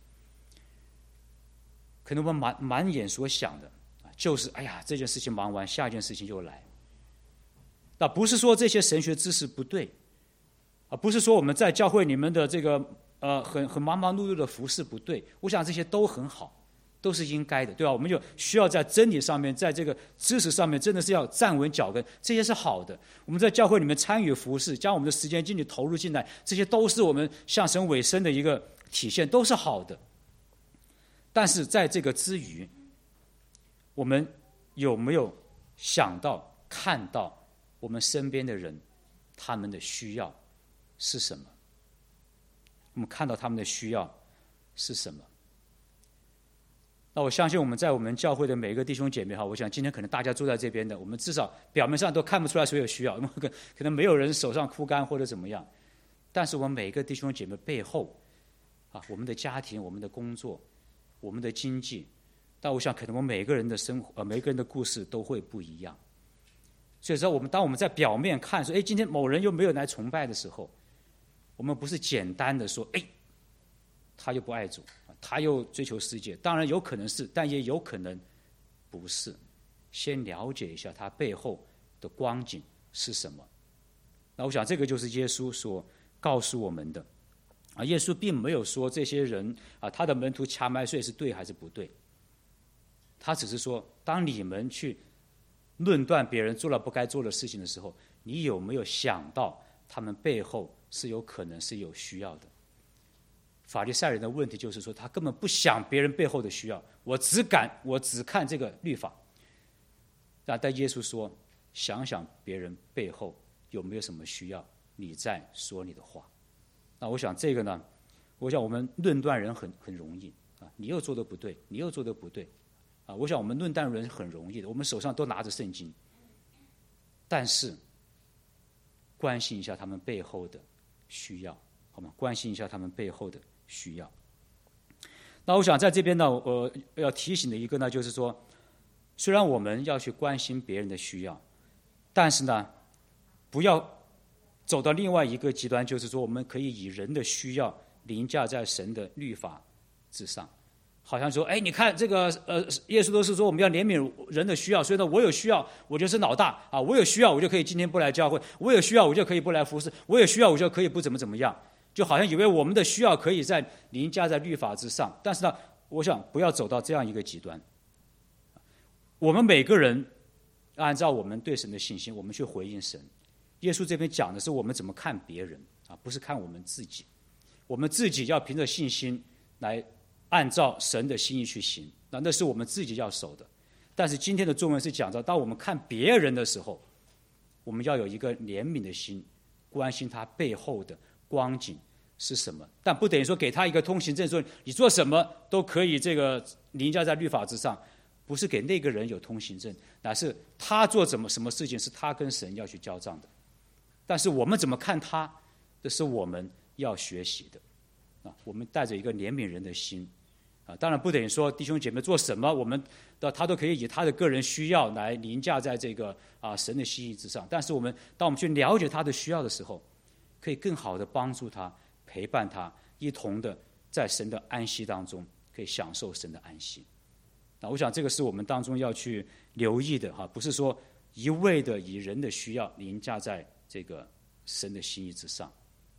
可能我们满满眼所想的就是哎呀，这件事情忙完，下一件事情就来。那不是说这些神学知识不对啊，不是说我们在教会里面的这个呃很很忙忙碌碌的服事不对，我想这些都很好，都是应该的，对吧？我们就需要在真理上面，在这个知识上面，真的是要站稳脚跟，这些是好的。我们在教会里面参与服事，将我们的时间精力投入进来，这些都是我们向神委身的一个体现，都是好的。但是在这个之余，我们有没有想到、看到我们身边的人，他们的需要是什么？我们看到他们的需要是什么？那我相信我们在我们教会的每一个弟兄姐妹哈，我想今天可能大家坐在这边的，我们至少表面上都看不出来谁有需要，可能没有人手上枯干或者怎么样，但是我们每一个弟兄姐妹背后啊，我们的家庭、我们的工作、我们的经济，但我想可能我们每个人的生活、呃，每个人的故事都会不一样。所以说，我们当我们在表面看说，哎，今天某人又没有来崇拜的时候，我们不是简单的说，哎，他又不爱主，他又追求世界。当然有可能是，但也有可能不是。先了解一下他背后的光景是什么。那我想这个就是耶稣所告诉我们的。啊，耶稣并没有说这些人啊，他的门徒掐麦穗是对还是不对，他只是说，当你们去论断别人做了不该做的事情的时候，你有没有想到他们背后是有可能是有需要的？法利赛人的问题就是说，他根本不想别人背后的需要，我只敢我只看这个律法。但耶稣说，想想别人背后有没有什么需要，你再说你的话。那我想这个呢，我想我们论断人很很容易啊，你又做的不对，你又做的不对啊。我想我们论断人很容易的，我们手上都拿着圣经，但是关心一下他们背后的需要，好吗？关心一下他们背后的需要。那我想在这边呢，我要提醒的一个呢，就是说，虽然我们要去关心别人的需要，但是呢，不要走到另外一个极端，就是说我们可以以人的需要凌驾在神的律法之上，好像说，哎，你看这个呃，耶稣都是说我们要怜悯人的需要，所以呢，我有需要我就是老大啊，我有需要我就可以今天不来教会，我有需要我就可以不来服侍，我有需要我就可以不怎么怎么样，就好像以为我们的需要可以在凌驾在律法之上。但是呢，我想不要走到这样一个极端。我们每个人按照我们对神的信心，我们去回应神。耶稣这边讲的是我们怎么看别人啊，不是看我们自己。我们自己要凭着信心来按照神的心意去行，那那是我们自己要守的。但是今天的中文是讲到，当我们看别人的时候，我们要有一个怜悯的心，关心他背后的光景是什么。但不等于说给他一个通行证，说你做什么都可以这个凌驾在律法之上，不是给那个人有通行证，乃是他做什么什么事情是他跟神要去交账的。但是我们怎么看他，这是我们要学习的啊。我们带着一个怜悯人的心啊，当然不等于说弟兄姐妹做什么，我们的他都可以以他的个人需要来凌驾在这个啊神的心意之上。但是我们当我们去了解他的需要的时候，可以更好的帮助他，陪伴他，一同的在神的安息当中，可以享受神的安息。那我想这个是我们当中要去留意的哈，不是说一味的以人的需要凌驾在这个神的心意之上。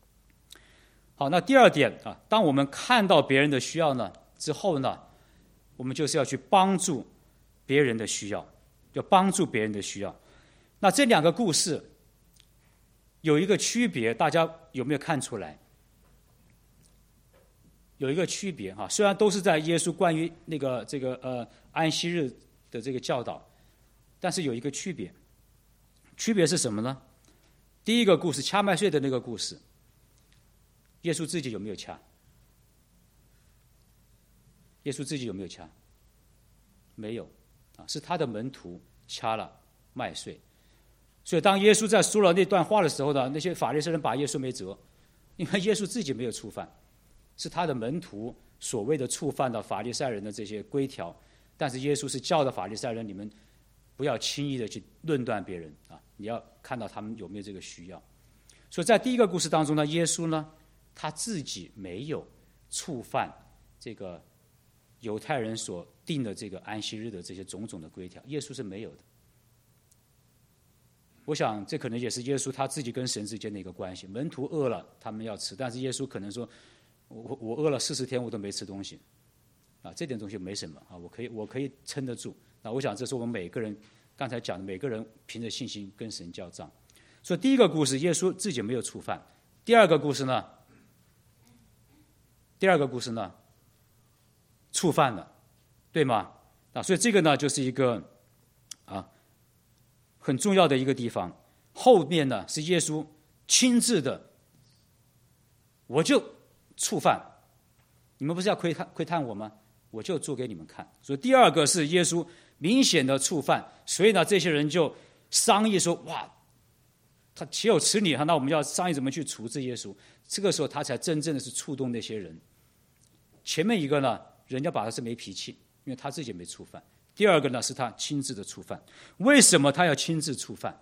好，那第二点啊，当我们看到别人的需要呢之后呢， 我们就是要去帮助别人的需要，要帮助别人的需要。那这两个故事有一个区别，大家有没有看出来？有一个区别哈，虽然都是在耶稣关于那个这个呃安息日的这个教导，但是有一个区别。区别是什么呢？第一个故事，掐麦穗的那个故事，耶稣自己有没有掐？耶稣自己有没有掐？没有啊，是他的门徒掐了麦穗。所以当耶稣在说了那段话的时候呢，那些法利赛人把耶稣没辙，因为耶稣自己没有触犯，是他的门徒所谓的触犯了法利赛人的这些规条。但是耶稣是教导法利赛人，你们不要轻易的去论断别人啊，你要看到他们有没有这个需要。所以在第一个故事当中呢，耶稣呢他自己没有触犯这个犹太人所定的这个安息日的这些种种的规条，耶稣是没有的。我想这可能也是耶稣他自己跟神之间的一个关系。门徒饿了，他们要吃，但是耶稣可能说，我我饿了四十天我都没吃东西，啊，这点东西没什么啊，我可以我可以撑得住。那我想这是我们每个人刚才讲的，每个人凭着信心跟神交账。所以第一个故事，耶稣自己没有触犯；第二个故事呢，第二个故事呢，触犯了，对吗？啊，所以这个呢，就是一个啊很重要的一个地方。后面呢是耶稣亲自的，我就触犯，你们不是要窥探窥探我吗？我就做给你们看。所以第二个是耶稣明显的触犯，所以呢，这些人就商议说：哇，他岂有此理哈！那我们要商议怎么去处置耶稣。这个时候他才真正的是触动那些人。前面一个呢，人家把他是没脾气，因为他自己没触犯；第二个呢，是他亲自的触犯。为什么他要亲自触犯？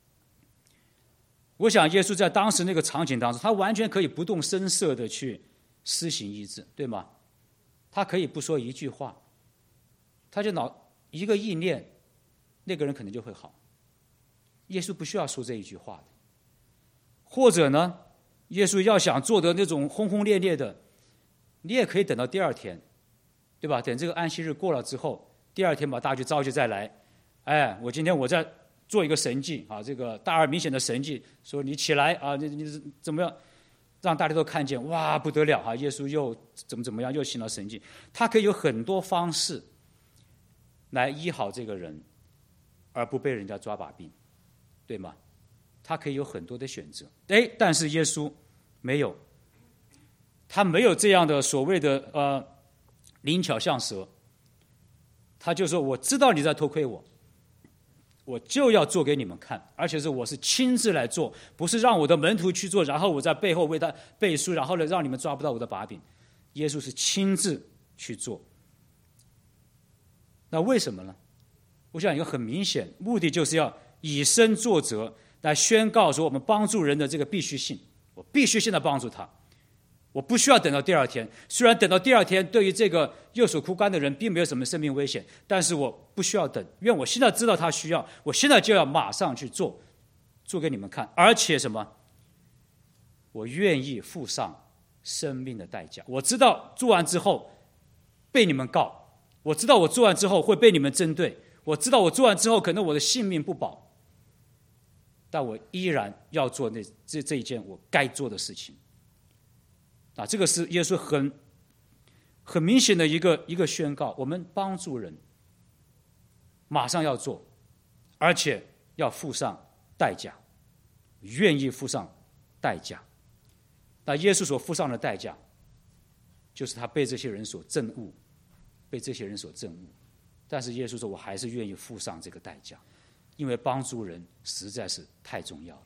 我想耶稣在当时那个场景当中，他完全可以不动声色的去施行医治，对吗？他可以不说一句话，他就脑一个意念，那个人可能就会好。耶稣不需要说这一句话的。或者呢，耶稣要想做的那种轰轰烈烈的，你也可以等到第二天，对吧？等这个安息日过了之后，第二天把大家去召集再来。哎，我今天我在做一个神迹啊，这个大而明显的神迹，说你起来啊，你你怎么样？让大家都看见，哇，不得了啊！耶稣又怎么怎么样，又行了神迹。他可以有很多方式来医好这个人，而不被人家抓把柄，对吗？他可以有很多的选择。哎，但是耶稣没有，他没有这样的所谓的呃灵巧像蛇。他就说：我知道你在偷窥我，我就要做给你们看，而且是我是亲自来做，不是让我的门徒去做，然后我在背后为他背书，然后呢让你们抓不到我的把柄。耶稣是亲自去做。那为什么呢？我想一个很明显，目的就是要以身作则，来宣告说我们帮助人的这个必须性。我必须现在帮助他，我不需要等到第二天。虽然等到第二天，对于这个右手枯干的人并没有什么生命危险，但是我不需要等，因为我现在知道他需要，我现在就要马上去做，做给你们看。而且什么？我愿意付上生命的代价。我知道做完之后被你们告，我知道我做完之后会被你们针对，我知道我做完之后可能我的性命不保，但我依然要做那这这一件我该做的事情。啊，这个是耶稣很很明显的一个一个宣告，我们帮助人，马上要做，而且要付上代价，愿意付上代价。那耶稣所付上的代价，就是他被这些人所憎恶，被这些人所憎恶。但是耶稣说，我还是愿意付上这个代价，因为帮助人实在是太重要了。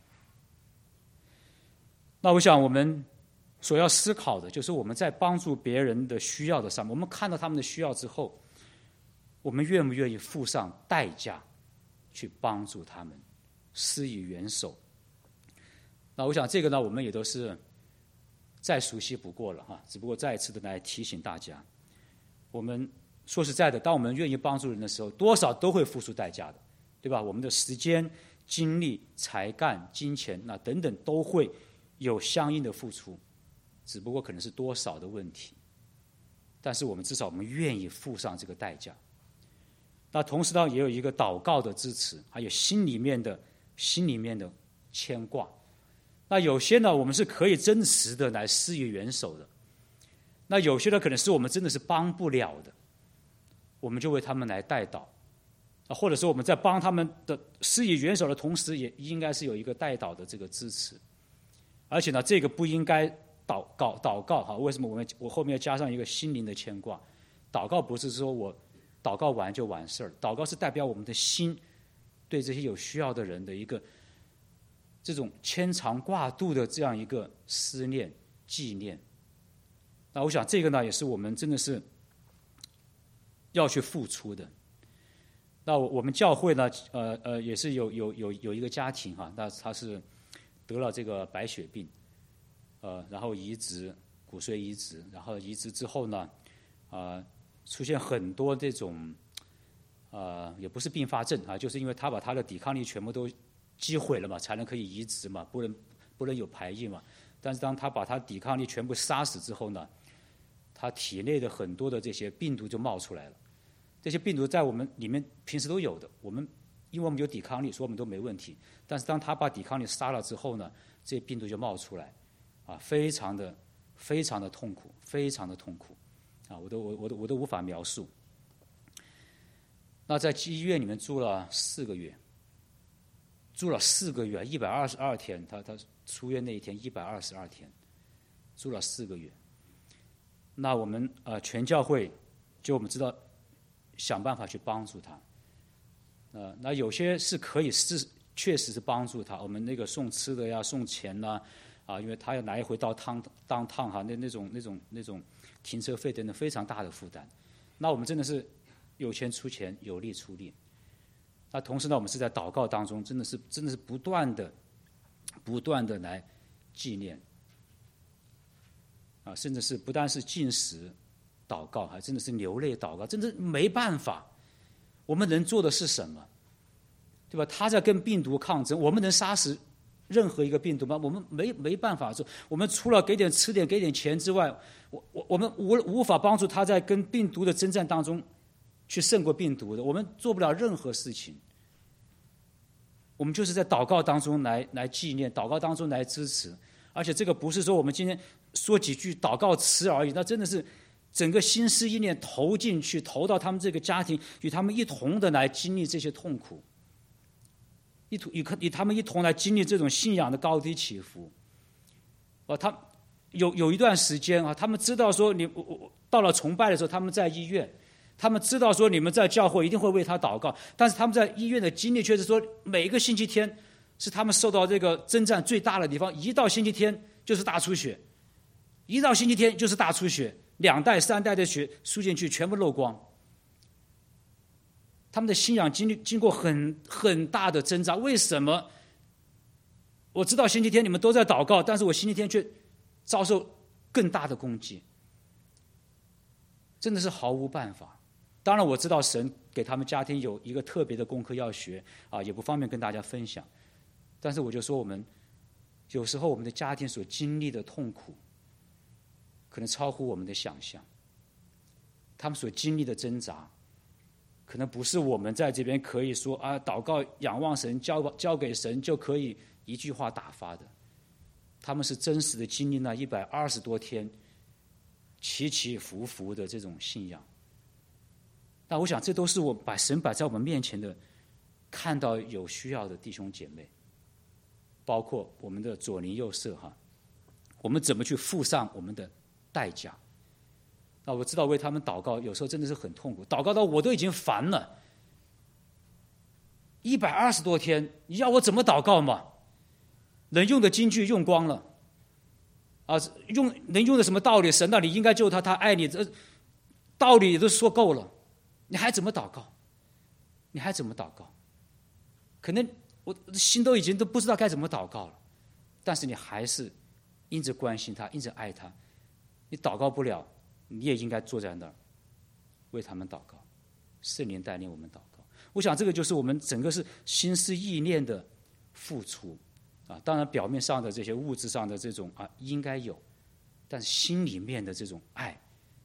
那我想我们所要思考的就是我们在帮助别人的需要的上面，我们看到他们的需要之后，我们愿不愿意付上代价去帮助他们，施以援手？那我想这个呢，我们也都是再熟悉不过了哈，只不过再一次的来提醒大家，我们说实在的，当我们愿意帮助人的时候，多少都会付出代价的，对吧？我们的时间、精力、才干、金钱，那等等都会有相应的付出。只不过可能是多少的问题， 但是我们至少我们愿意付上这个代价。那同时呢，也有一个祷告的支持，还有心里面的心里面的牵挂。那有些呢，我们是可以真实的来施以援手的。那有些呢，可能是我们真的是帮不了的，我们就为他们来代祷，啊，或者说我们在帮他们的施以援手的同时，也应该是有一个代祷的这个支持。而且呢，这个不应该祷告祷告哈，为什么我们我后面要加上一个心灵的牵挂？祷告不是说我祷告完就完事儿，祷告是代表我们的心对这些有需要的人的一个这种牵肠挂肚的这样一个思念纪念。那我想这个呢，也是我们真的是要去付出的。那我们教会呢，呃呃，也是有有有有一个家庭哈，那他是得了这个白血病，呃，然后移植骨髓移植，然后移植之后呢，啊、呃，出现很多这种，呃，也不是并发症啊，就是因为他把他的抵抗力全部都击毁了嘛，才能可以移植嘛，不能不能有排异嘛。但是当他把他抵抗力全部杀死之后呢，他体内的很多的这些病毒就冒出来了。这些病毒在我们里面平时都有的，我们因为我们有抵抗力，所以我们都没问题。但是当他把抵抗力杀了之后呢，这些病毒就冒出来，啊，非常的非常的痛苦，非常的痛苦，啊，我都我我都我都无法描述。那在医院里面住了四个月，住了四个月，一百二十二天，他他出院那一天一百二十二天，住了四个月。那我们呃全教会就我们知道想办法去帮助他，呃，那有些是可以是确实是帮助他，我们那个送吃的呀，送钱呐，啊，因为他要来回到当当趟哈，那那种那种那种停车费等等非常大的负担，那我们真的是有钱出钱，有力出力。那同时呢，我们是在祷告当中，真的是真的是不断的不断的来纪念，啊，甚至是不单是进食祷告，还真的是流泪祷告，真的没办法，我们能做的是什么？对吧？他在跟病毒抗争，我们能杀死任何一个病毒吗？我们没没办法做。我们除了给点吃点、给点钱之外，我我我们无无法帮助他在跟病毒的征战当中去胜过病毒的，我们做不了任何事情。我们就是在祷告当中来来纪念，祷告当中来支持，而且这个不是说我们今天说几句祷告词而已，那真的是整个心思意念投进去，投到他们这个家庭，与他们一同的来经历这些痛苦，一同与与他们一同来经历这种信仰的高低起伏。啊，他有有一段时间啊，他们知道说你我我到了崇拜的时候，他们在医院。他们知道说你们在教会一定会为他祷告，但是他们在医院的经历却是说，每一个星期天是他们受到这个征战最大的地方，一到星期天就是大出血，一到星期天就是大出血，两袋三袋的血输进去全部漏光。他们的信仰经历经过很很大的挣扎，为什么？我知道星期天你们都在祷告，但是我星期天却遭受更大的攻击，真的是毫无办法。当然我知道神给他们家庭有一个特别的功课要学啊，也不方便跟大家分享。但是我就说我们有时候我们的家庭所经历的痛苦，可能超乎我们的想象。他们所经历的挣扎，可能不是我们在这边可以说啊，祷告仰望神，交交给神就可以一句话打发的。他们是真实的经历了一百二十多天起起伏伏的这种信仰。那我想这都是我把神摆在我们面前的，看到有需要的弟兄姐妹，包括我们的左邻右舍哈，我们怎么去付上我们的代价？那我知道为他们祷告有时候真的是很痛苦，祷告到我都已经烦了，一百二十多天，你要我怎么祷告嘛？能用的金句用光了，啊，用能用的什么道理？神啊，你应该救他，他爱你，这道理也都说够了。你还怎么祷告？你还怎么祷告？可能我心都已经都不知道该怎么祷告了，但是你还是因着关心他，因着爱他，你祷告不了，你也应该坐在那儿为他们祷告，圣灵带领我们祷告。我想这个就是我们整个是心思意念的付出啊，当然表面上的这些物质上的这种啊应该有，但是心里面的这种爱，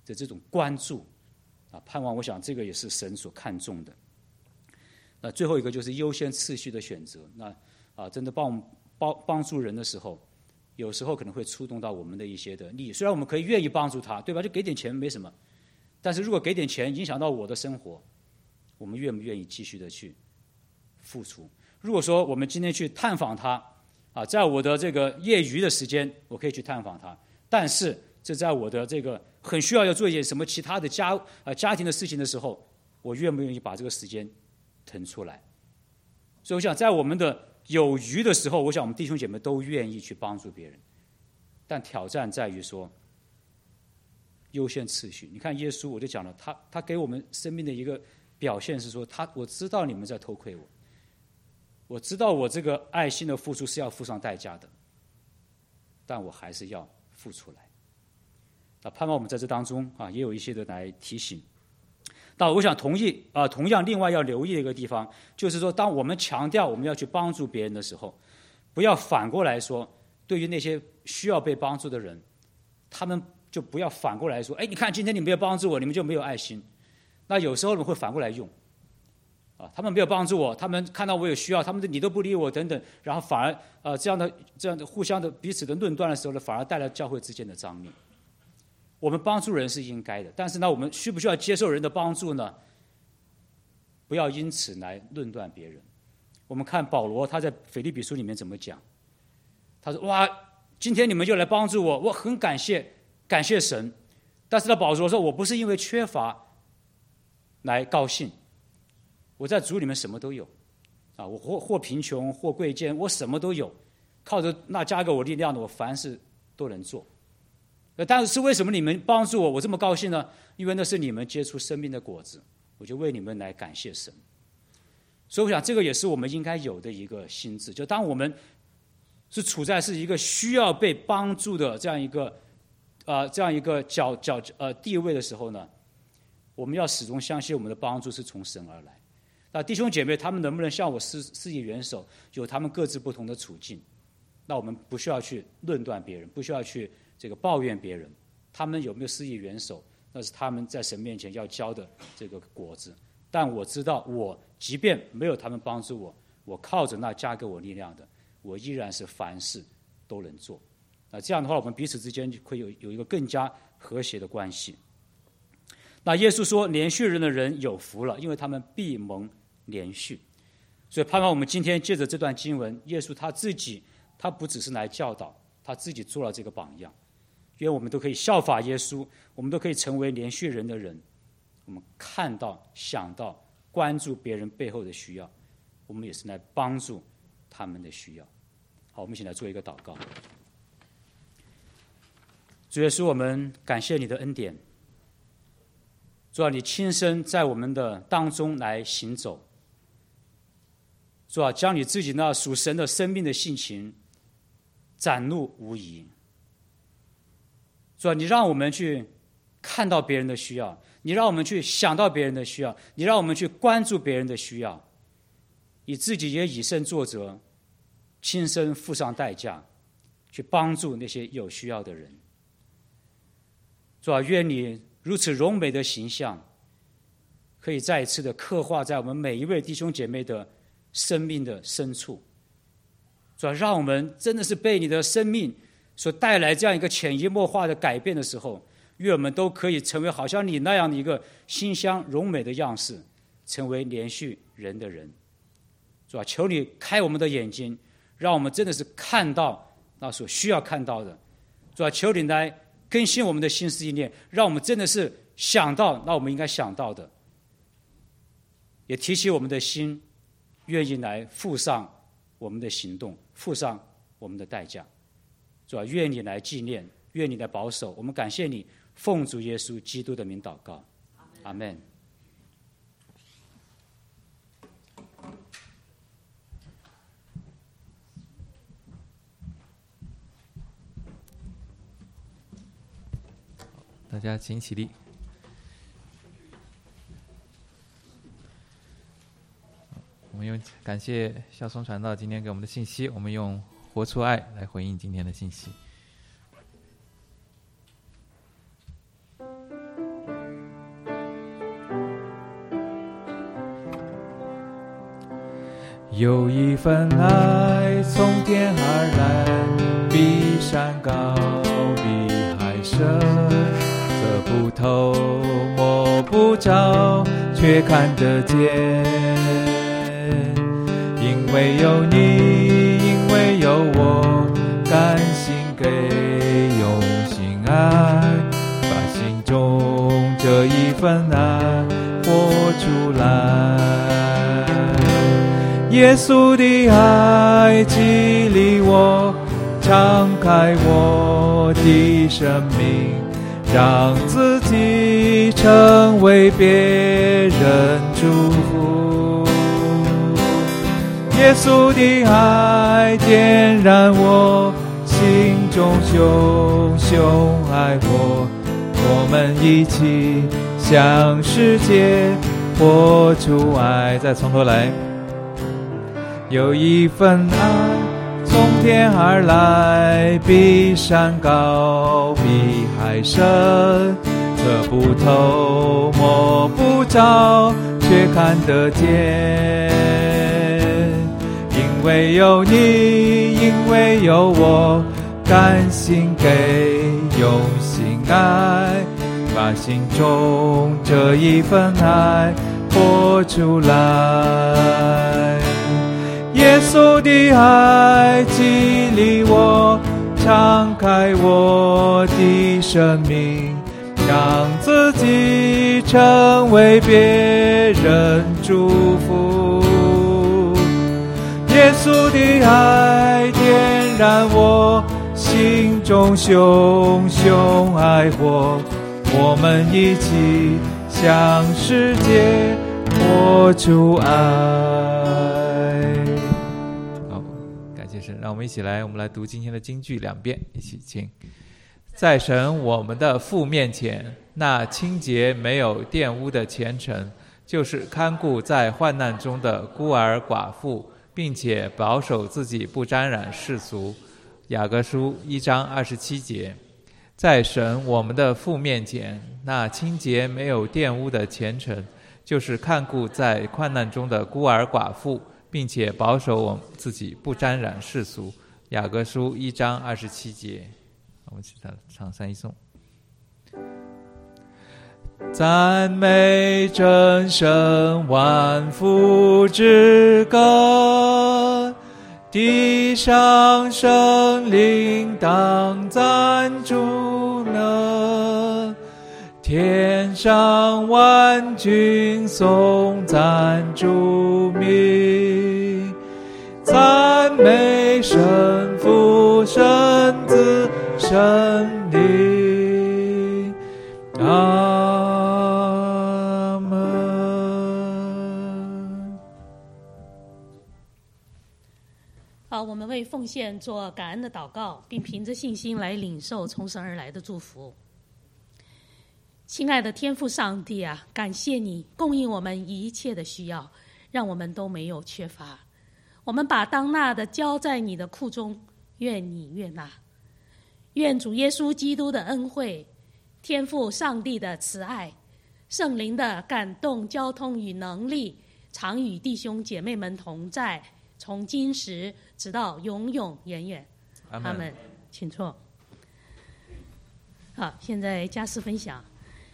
的这种关注啊，盼望，我想这个也是神所看重的。那最后一个就是优先次序的选择。那啊，真的帮帮帮助人的时候，有时候可能会触动到我们的一些的利益。虽然我们可以愿意帮助他，对吧？就给点钱没什么，但是如果给点钱影响到我的生活，我们愿不愿意继续的去付出？如果说我们今天去探访他啊，在我的这个业余的时间，我可以去探访他，但是这在我的这个很需要要做一些什么其他的家啊家庭的事情的时候，我愿不愿意把这个时间腾出来？所以我想，在我们的有余的时候，我想我们弟兄姐妹都愿意去帮助别人，但挑战在于说优先次序。你看耶稣，我就讲了，他他给我们生命的一个表现是说，他我知道你们在偷窥我，我知道我这个爱心的付出是要付上代价的，但我还是要付出来。那盼望我们在这当中啊，也有一些的来提醒。那我想同意啊，同样另外要留意的一个地方，就是说，当我们强调我们要去帮助别人的时候，不要反过来说，对于那些需要被帮助的人，他们就不要反过来说，哎，你看今天你没有帮助我，你们就没有爱心。那有时候我们会反过来用，啊，他们没有帮助我，他们看到我有需要，他们你都不理我等等，然后反而呃这样的这样的互相的彼此的论断的时候呢，反而带来教会之间的张力。我们帮助人是应该的，但是呢，我们需不需要接受人的帮助呢？不要因此来论断别人。我们看保罗他在腓立比书里面怎么讲，他说：哇，今天你们就来帮助我，我很感谢，感谢神。但是呢，保罗说，我不是因为缺乏来高兴，我在主里面什么都有啊，我或或贫穷或贵贱，我什么都有，靠着那加给我力量的，我凡事都能做。但是为什么你们帮助我，我这么高兴呢？因为那是你们结出生命的果子，我就为你们来感谢神。所以我想，这个也是我们应该有的一个心智，就当我们是处在是一个需要被帮助的这样一个呃这样一个角角呃地位的时候呢，我们要始终相信我们的帮助是从神而来。那弟兄姐妹他们能不能向我施施以援手，有他们各自不同的处境，那我们不需要去论断别人，不需要去这个抱怨别人，他们有没有施以援手，那是他们在神面前要交的这个果子。但我知道，我即便没有他们帮助我，我靠着那加给我力量的，我依然是凡事都能做。那这样的话，我们彼此之间会有有一个更加和谐的关系。那耶稣说，连续人的人有福了，因为他们必蒙连续。所以盼望我们今天借着这段经文，耶稣他自己，他不只是来教导，他自己做了这个榜样。愿我们都可以效法耶稣，我们都可以成为连续人的人。我们看到、想到、关注别人背后的需要，我们也是来帮助他们的需要。好，我们一起来做一个祷告。主耶稣，我们感谢你的恩典。主啊，你亲身在我们的当中来行走。主啊，将你自己那属神的生命的性情展露无遗。主啊，你让我们去看到别人的需要，你让我们去想到别人的需要，你让我们去关注别人的需要，你自己也以身作则，亲身付上代价，去帮助那些有需要的人。主啊，愿你如此荣美的形象，可以再一次的刻画在我们每一位弟兄姐妹的生命的深处。主啊，让我们真的是被你的生命所带来这样一个潜移默化的改变的时候，愿我们都可以成为好像你那样的一个馨香荣美的样式，成为连续人的人。主啊，求你开我们的眼睛，让我们真的是看到那所需要看到的。主啊，求你来更新我们的心思意念，让我们真的是想到那我们应该想到的，也提起我们的心，愿意来付上我们的行动，付上我们的代价。主啊，愿你来纪念，愿你来保守。我们感谢你，奉主耶稣基督的名祷告，阿们。 大家请起立。我们用感谢孝松传道今天给我们的信息，我们用活出爱来回应今天的信息。 有一份爱从天而来，比山高，比海深，测不透，摸不着，却看得见。因为有你，因为有我，甘心给，用心爱，把心中这一份爱活出来。耶稣的爱激励我，敞开我的生命，让自己成为别人祝福。耶稣的爱点燃我心中熊熊爱火，我们一起向世界活出爱。再从头来。有一份爱从天而来，比山高，比海深，测不透，摸不着，却看得见。因为有你，因为有我，甘心给，用心爱，把心中这一份爱活出来。耶稣的爱激励我，敞开我的生命，让自己成为别人祝福。耶稣的爱点燃我心中熊熊爱火，我们一起向世界活出爱。让我们一起来，我们来读今天的金句两遍，一起请。在神我们的父面前，那清洁没有玷污的虔诚，就是看顾在患难中的孤儿寡妇，并且保守自己不沾染世俗。雅各书一章二十七节。在神我们的父面前，那清洁没有玷污的虔诚，就是看顾在患难中的孤儿寡妇，并且保守我们自己不沾染世俗。雅各书一章二十七节。我们一起唱三一颂。赞美真神万福之根，地上生灵当赞主呢，天上万军颂赞主名，赞美神父神子神灵，阿门。 好，我们为奉献做感恩的祷告，并凭着信心来领受从神而来的祝福。亲爱的天父上帝啊，感谢你供应我们一切的需要，让我们都没有缺乏。我们把当纳的交在你的库中，愿你悦纳。愿主耶稣基督的恩惠，天父上帝的慈爱，圣灵的感动交通与能力，常与弟兄姐妹们同在，从今时直到永永远远。阿们。请坐。好，现在家事分享。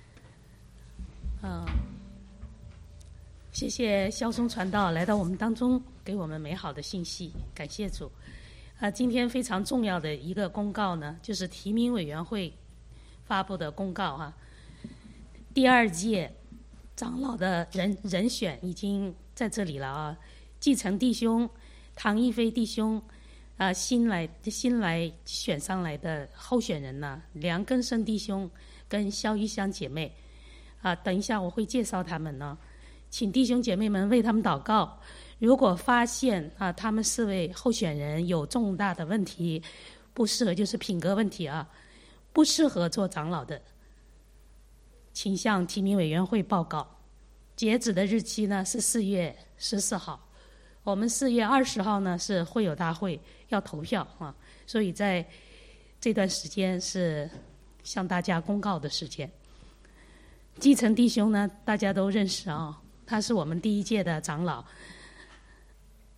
嗯，谢谢肖松传道来到我们当中，给我们美好的信息，感谢主。啊，今天非常重要的一个公告呢，就是提名委员会发布的公告啊。第二届长老的人人选已经在这里了啊。继承弟兄、唐一飞弟兄，啊，新来新来选上来的候选人呢，梁根生弟兄跟肖玉香姐妹。啊，等一下我会介绍他们呢，请弟兄姐妹们为他们祷告。如果发现啊，他们四位候选人有重大的问题，不适合，就是品格问题啊，不适合做长老的，请向提名委员会报告。截止的日期呢是四月十四号，我们四月二十号呢是会友大会要投票啊，所以在这段时间是向大家公告的时间。继承弟兄呢，大家都认识啊，他是我们第一届的长老。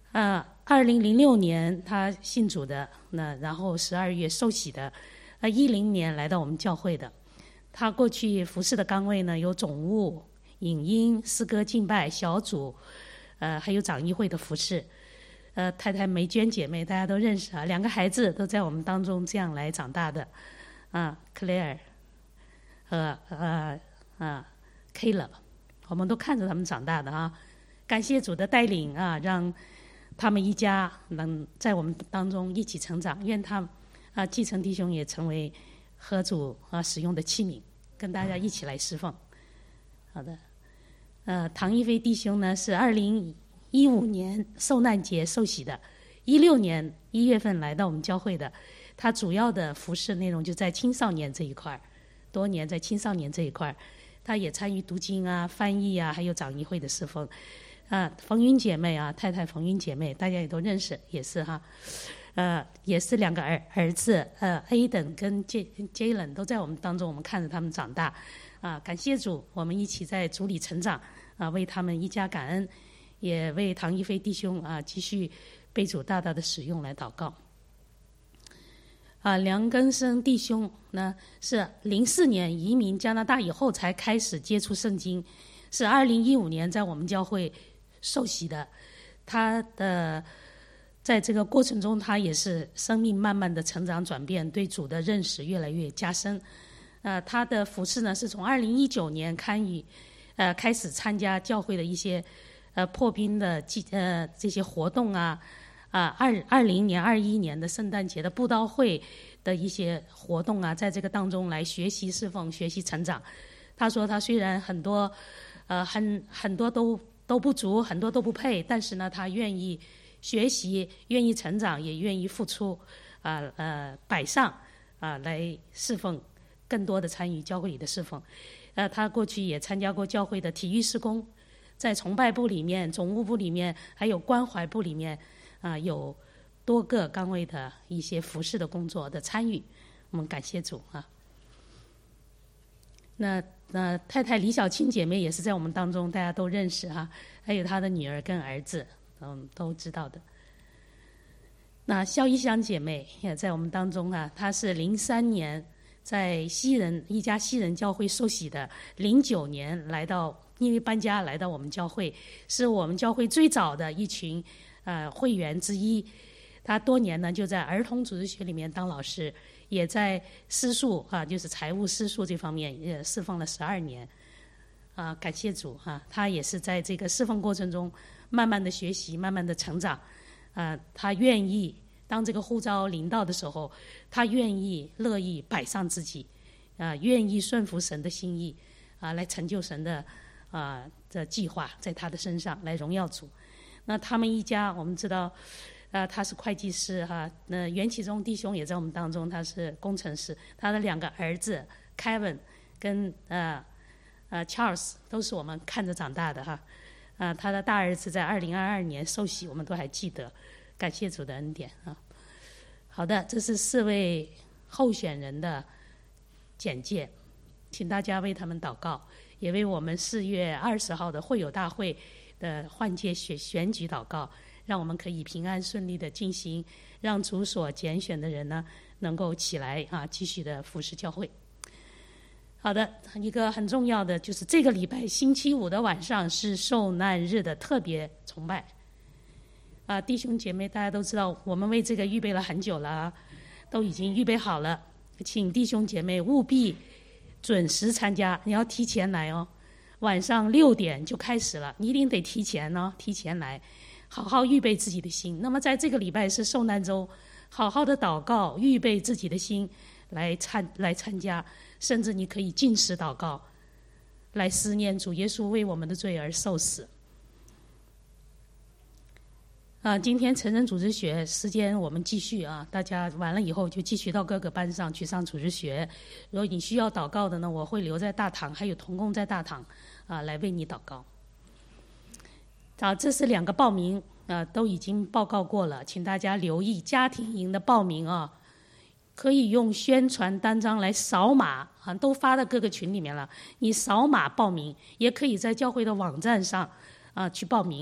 啊，二零零六年他信主的，那然后十二月受洗的，啊，一零年来到我们教会的。他过去服侍的岗位呢，有总务、影音、诗歌敬拜、小组，呃，还有长议会的服侍。呃，太太梅娟姐妹大家都认识啊，两个孩子都在我们当中这样来长大的，啊 ，Claire 和呃啊 Caleb， 我们都看着他们长大的啊。感谢主的带领啊，让他们一家能在我们当中一起成长。愿他啊，继承弟兄也成为合主啊使用的器皿，跟大家一起来侍奉。好的，呃，唐一飞弟兄呢是二零一五年受难节受洗的，一六年一月份来到我们教会的。他主要的服事内容就在青少年这一块，多年在青少年这一块，他也参与读经啊、翻译啊，还有长议会的侍奉。啊，冯云姐妹啊，太太冯云姐妹，大家也都认识，也是哈，呃，也是两个儿儿子，呃 ，Aden 跟 J Jalen 都在我们当中，我们看着他们长大，啊，感谢主，我们一起在主里成长，啊，为他们一家感恩，也为唐一飞弟兄啊继续被主大大的使用来祷告。啊，梁根生弟兄呢是零四年移民加拿大以后才开始接触圣经，是二零一五年在我们教会受洗的。他的在这个过程中，他也是生命慢慢的成长转变，对主的认识越来越加深。呃，他的服事呢是从二零一九年参与，呃，开始参加教会的一些呃破冰的祭呃这些活动啊。啊，二二零年、二一年的圣诞节的布道会的一些活动啊，在这个当中来学习侍奉、学习成长。他说，他虽然很多，呃，很很多都都不足，很多都不配，但是呢，他愿意学习，愿意成长，也愿意付出，啊 呃, 呃，摆上啊、呃、来侍奉，更多的参与教会里的侍奉。呃，他过去也参加过教会的体育事工，在崇拜部里面、总务部里面，还有关怀部里面。啊，有多个岗位的一些服事的工作的参与，我们感谢主啊。那那太太李小青姐妹也是在我们当中，大家都认识哈、啊，还有她的女儿跟儿子，嗯，都知道的。那肖一香姐妹也在我们当中啊，她是零三年在西人一家西人教会受洗的，零九年来到，因为搬家来到我们教会，是我们教会最早的一群。呃，会员之一，他多年呢就在儿童组织学里面当老师，也在私塾啊，就是财务私塾这方面也侍奉了十二年，啊，感谢主啊，他也是在这个侍奉过程中慢慢的学习，慢慢的成长，啊，他愿意当这个呼召临到的时候，他愿意乐意摆上自己，啊，愿意顺服神的心意，啊，来成就神的啊的计划在他的身上，来荣耀主。那他们一家，我们知道，呃，他是会计师哈。那袁启忠弟兄也在我们当中，他是工程师。他的两个儿子 Kevin 跟呃呃 Charles 都是我们看着长大的哈。啊、呃，他的大儿子在二零二二年受洗，我们都还记得，感谢主的恩典啊。好的，这是四位候选人的简介，请大家为他们祷告，也为我们四月二十号的会友大会的换届选选举祷告，让我们可以平安顺利的进行，让主所拣选的人呢能够起来啊，继续的服侍教会。好的，一个很重要的就是这个礼拜星期五的晚上是受难日的特别崇拜啊，弟兄姐妹大家都知道，我们为这个预备了很久了啊，都已经预备好了，请弟兄姐妹务必准时参加，你要提前来哦。晚上六点就开始了，你一定得提前哦，提前来，好好预备自己的心。那么在这个礼拜是受难周，好好的祷告，预备自己的心来参来参加，甚至你可以禁食祷告，来思念主耶稣为我们的罪而受死。啊，今天成人组织学时间我们继续啊，大家完了以后就继续到各个班上去上组织学。如果你需要祷告的呢，我会留在大堂，还有同工在大堂啊，来为你祷告。好，这是两个报名啊，都已经报告过了，请大家留意家庭营的报名啊，可以用宣传单张来扫码啊，都发到各个群里面了，你扫码报名，也可以在教会的网站上啊去报名。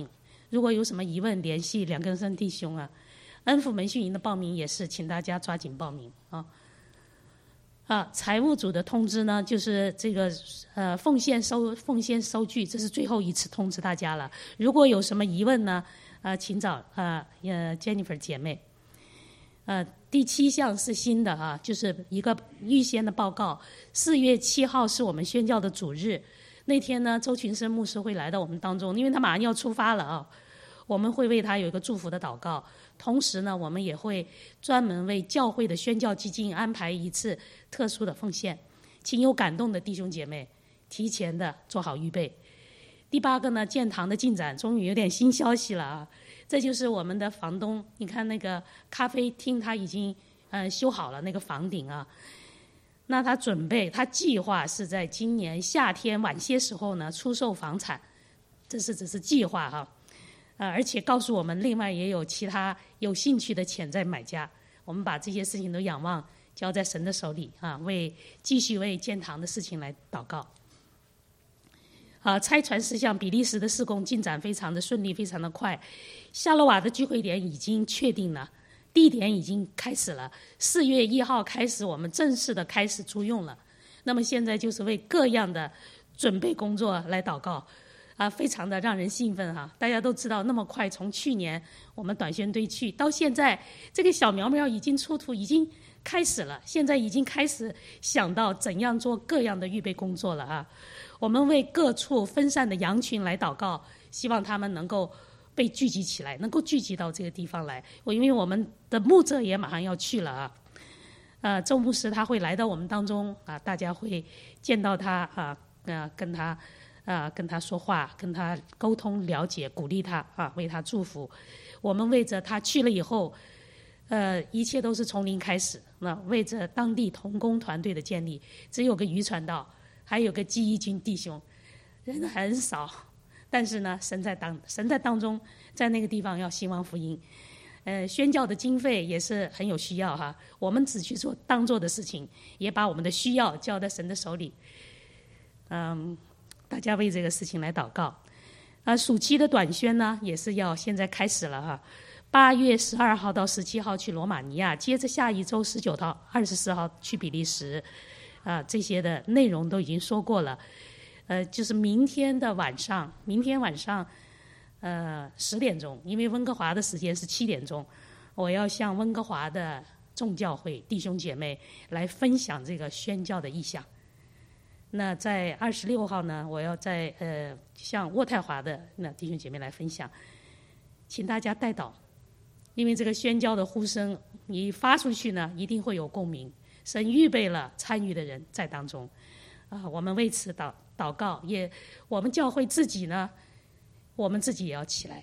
如果有什么疑问，联系两根生弟兄啊。恩福门训营的报名也是，请大家抓紧报名啊。啊，财务组的通知呢，就是这个呃奉献收奉献收据，这是最后一次通知大家了。如果有什么疑问呢，呃，请找呃呃 Jennifer 姐妹。呃，第七项是新的啊，就是一个预先的报告。四月七号是我们宣教的主日，那天呢，周群生牧师会来到我们当中，因为他马上要出发了啊。我们会为他有一个祝福的祷告，同时呢，我们也会专门为教会的宣教基金安排一次特殊的奉献，请有感动的弟兄姐妹提前的做好预备。第八个呢，建堂的进展终于有点新消息了啊，这就是我们的房东，你看那个咖啡厅他已经呃修好了那个房顶啊，那他准备他计划是在今年夏天晚些时候呢出售房产，这是只是计划哈。呃，而且告诉我们，另外也有其他有兴趣的潜在买家。我们把这些事情都仰望交在神的手里啊，为继续为建堂的事情来祷告。啊，拆船事项，比利时的施工进展非常的顺利，非常的快。夏洛瓦的聚会点已经确定了，地点已经开始了。四月一号开始，我们正式的开始租用了。那么现在就是为各样的准备工作来祷告。啊，非常的让人兴奋哈、啊！大家都知道，那么快，从去年我们短宣队去到现在，这个小苗苗已经出土，已经开始了。现在已经开始想到怎样做各样的预备工作了啊！我们为各处分散的羊群来祷告，希望他们能够被聚集起来，能够聚集到这个地方来。我因为我们的牧者也马上要去了啊，呃，周牧师他会来到我们当中啊，大家会见到他啊，呃，跟他。啊，跟他说话，跟他沟通、了解、鼓励他啊，为他祝福。我们为着他去了以后，呃，一切都是从零开始。那为着当地同工团队的建立，只有个渔传道，还有个记忆军弟兄，人很少，但是呢，神在当神在当中，在那个地方要兴旺福音。呃，宣教的经费也是很有需要哈。我们只去做当做的事情，也把我们的需要交在神的手里。嗯。大家为这个事情来祷告，啊，暑期的短宣呢也是要现在开始了哈，八月十二号到十七号去罗马尼亚，接着下一周十九号、二十四号去比利时，啊，这些的内容都已经说过了，呃，就是明天的晚上，明天晚上，呃，十点钟，因为温哥华的时间是七点钟，我要向温哥华的众教会弟兄姐妹来分享这个宣教的意向。那在二十六号呢，我要在呃向渥太华的那弟兄姐妹来分享，请大家代祷，因为这个宣教的呼声你发出去呢，一定会有共鸣。神预备了参与的人在当中，啊，我们为此祷祷告，也我们教会自己呢，我们自己也要起来。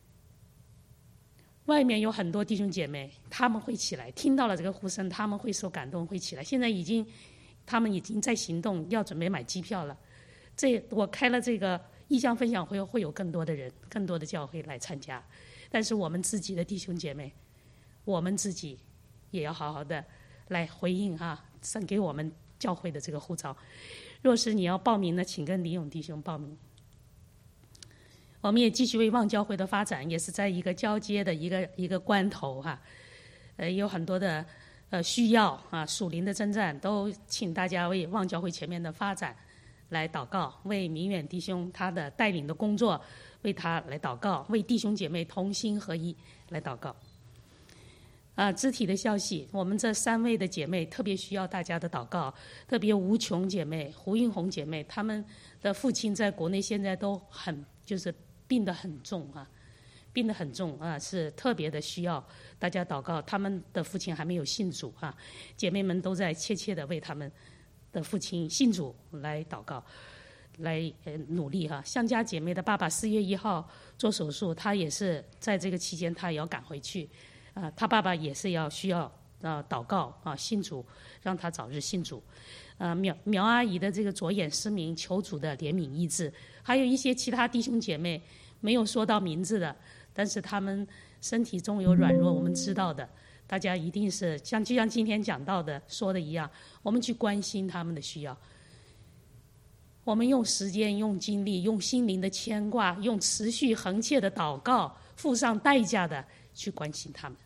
外面有很多弟兄姐妹，他们会起来，听到了这个呼声，他们会受感动，会起来。现在已经。他们已经在行动，要准备买机票了。这我开了这个意向分享会，会有更多的人、更多的教会来参加。但是我们自己的弟兄姐妹，我们自己也要好好的来回应啊，神给我们教会的这个呼召。若是你要报名呢，请跟李勇弟兄报名。我们也继续为望教会的发展，也是在一个交接的一个一个关头哈、啊，呃，有很多的。呃，需要啊，属灵的征战，都请大家为望教会前面的发展来祷告，为明远弟兄他的带领的工作，为他来祷告，为弟兄姐妹同心合一来祷告。啊，肢体的消息，我们这三位的姐妹特别需要大家的祷告，特别吴琼姐妹、胡英红姐妹，她们的父亲在国内现在都很就是病得很重啊。病得很重啊，是特别的需要大家祷告。他们的父亲还没有信主啊，姐妹们都在切切的为他们的父亲信主来祷告，来呃努力哈、啊。向家姐妹的爸爸四月一号做手术，他也是在这个期间他也要赶回去啊，他爸爸也是要需要啊祷告啊信主，让他早日信主。啊，苗苗阿姨的这个左眼失明，求主的怜悯医治，还有一些其他弟兄姐妹没有说到名字的。但是他们身体中有软弱，我们知道的，大家一定是像就像今天讲到的说的一样，我们去关心他们的需要。 我们用时间、用精力、用心灵的牵挂、用持续恒切的祷告，付上代价的去关心他们，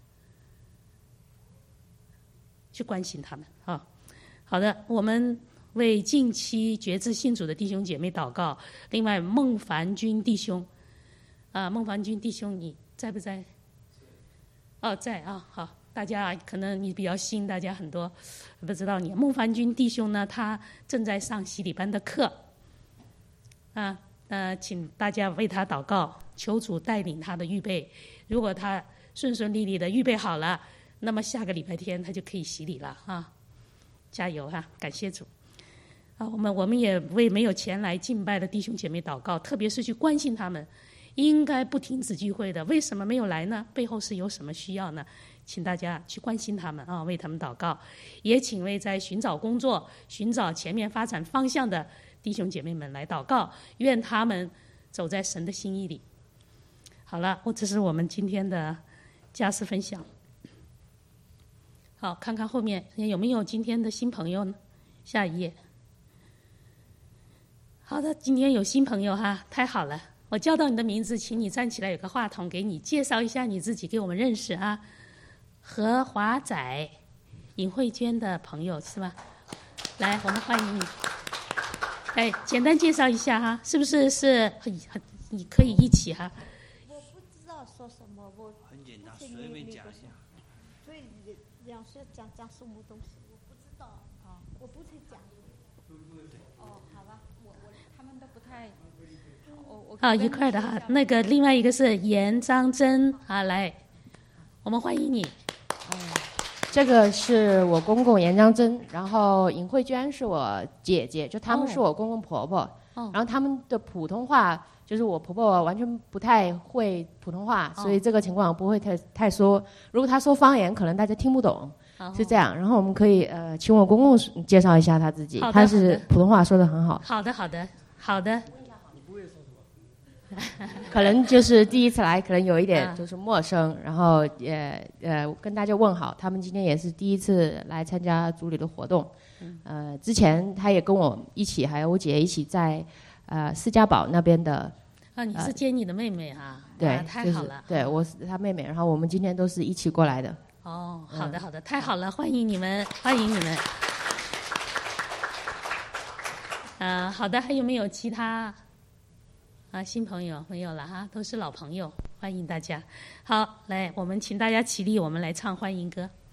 去关心他们啊。好的，我们为近期决志信主的弟兄姐妹祷告。另外，孟凡君弟兄，啊，孟凡君弟兄，你在不在？哦，在啊，好，大家可能你比较新，大家很多不知道你。孟凡君弟兄呢，他正在上洗礼班的课，啊，呃，请大家为他祷告，求主带领他的预备。如果他顺顺利利的预备好了，那么下个礼拜天他就可以洗礼了啊！加油哈、啊，感谢主。啊，我们我们也为没有前来敬拜的弟兄姐妹祷告，特别是去关心他们，应该不停止聚会的，为什么没有来呢？背后是有什么需要呢？请大家去关心他们啊，为他们祷告。也请为在寻找工作、寻找前面发展方向的弟兄姐妹们来祷告，愿他们走在神的心意里。好了，我这是我们今天的家事分享。好，看看后面有没有今天的新朋友呢？下一页。好的，今天有新朋友哈，太好了！我叫到你的名字，请你站起来，有个话筒给你介绍一下你自己，给我们认识啊。何华仔，尹慧娟的朋友是吧？来，我们欢迎你。哎，简单介绍一下哈，是不是是很很你可以一起哈？ 我不知道说什么，我很简单，随便讲一下。 所以老师讲讲什么东西，我不知道啊，我不会讲。 哦，好吧，我我他们都不太。我我好，一块的哈。那个另外一个是严张真啊，来，我们欢迎你。 嗯，这个是我公公严张真，然后尹慧娟是我姐姐，就他们是我公公婆婆。哦。然后他们的普通话，就是我婆婆完全不太会普通话，哦、所以这个情况不会太太说。如果他说方言，可能大家听不懂。哦、是这样。然后我们可以呃，请我公公介绍一下他自己，他是普通话说得很好。 好的，好的，好的。 可能就是第一次来，可能有一点就是陌生，然后也呃跟大家问好。他们今天也是第一次来参加组里的活动，呃，之前他也跟我一起，还有我姐一起在呃释迦堡那边的。 啊，你是接你的妹妹啊？ 对， 啊、太好了。 就是、对，我是她妹妹，然后我们今天都是一起过来的。 哦，好的，好的，太好了，欢迎你们，欢迎你们。啊，好的，还有没有其他？啊，新朋友没有了哈，都是老朋友，欢迎大家。好，来，我们请大家起立，我们来唱欢迎歌。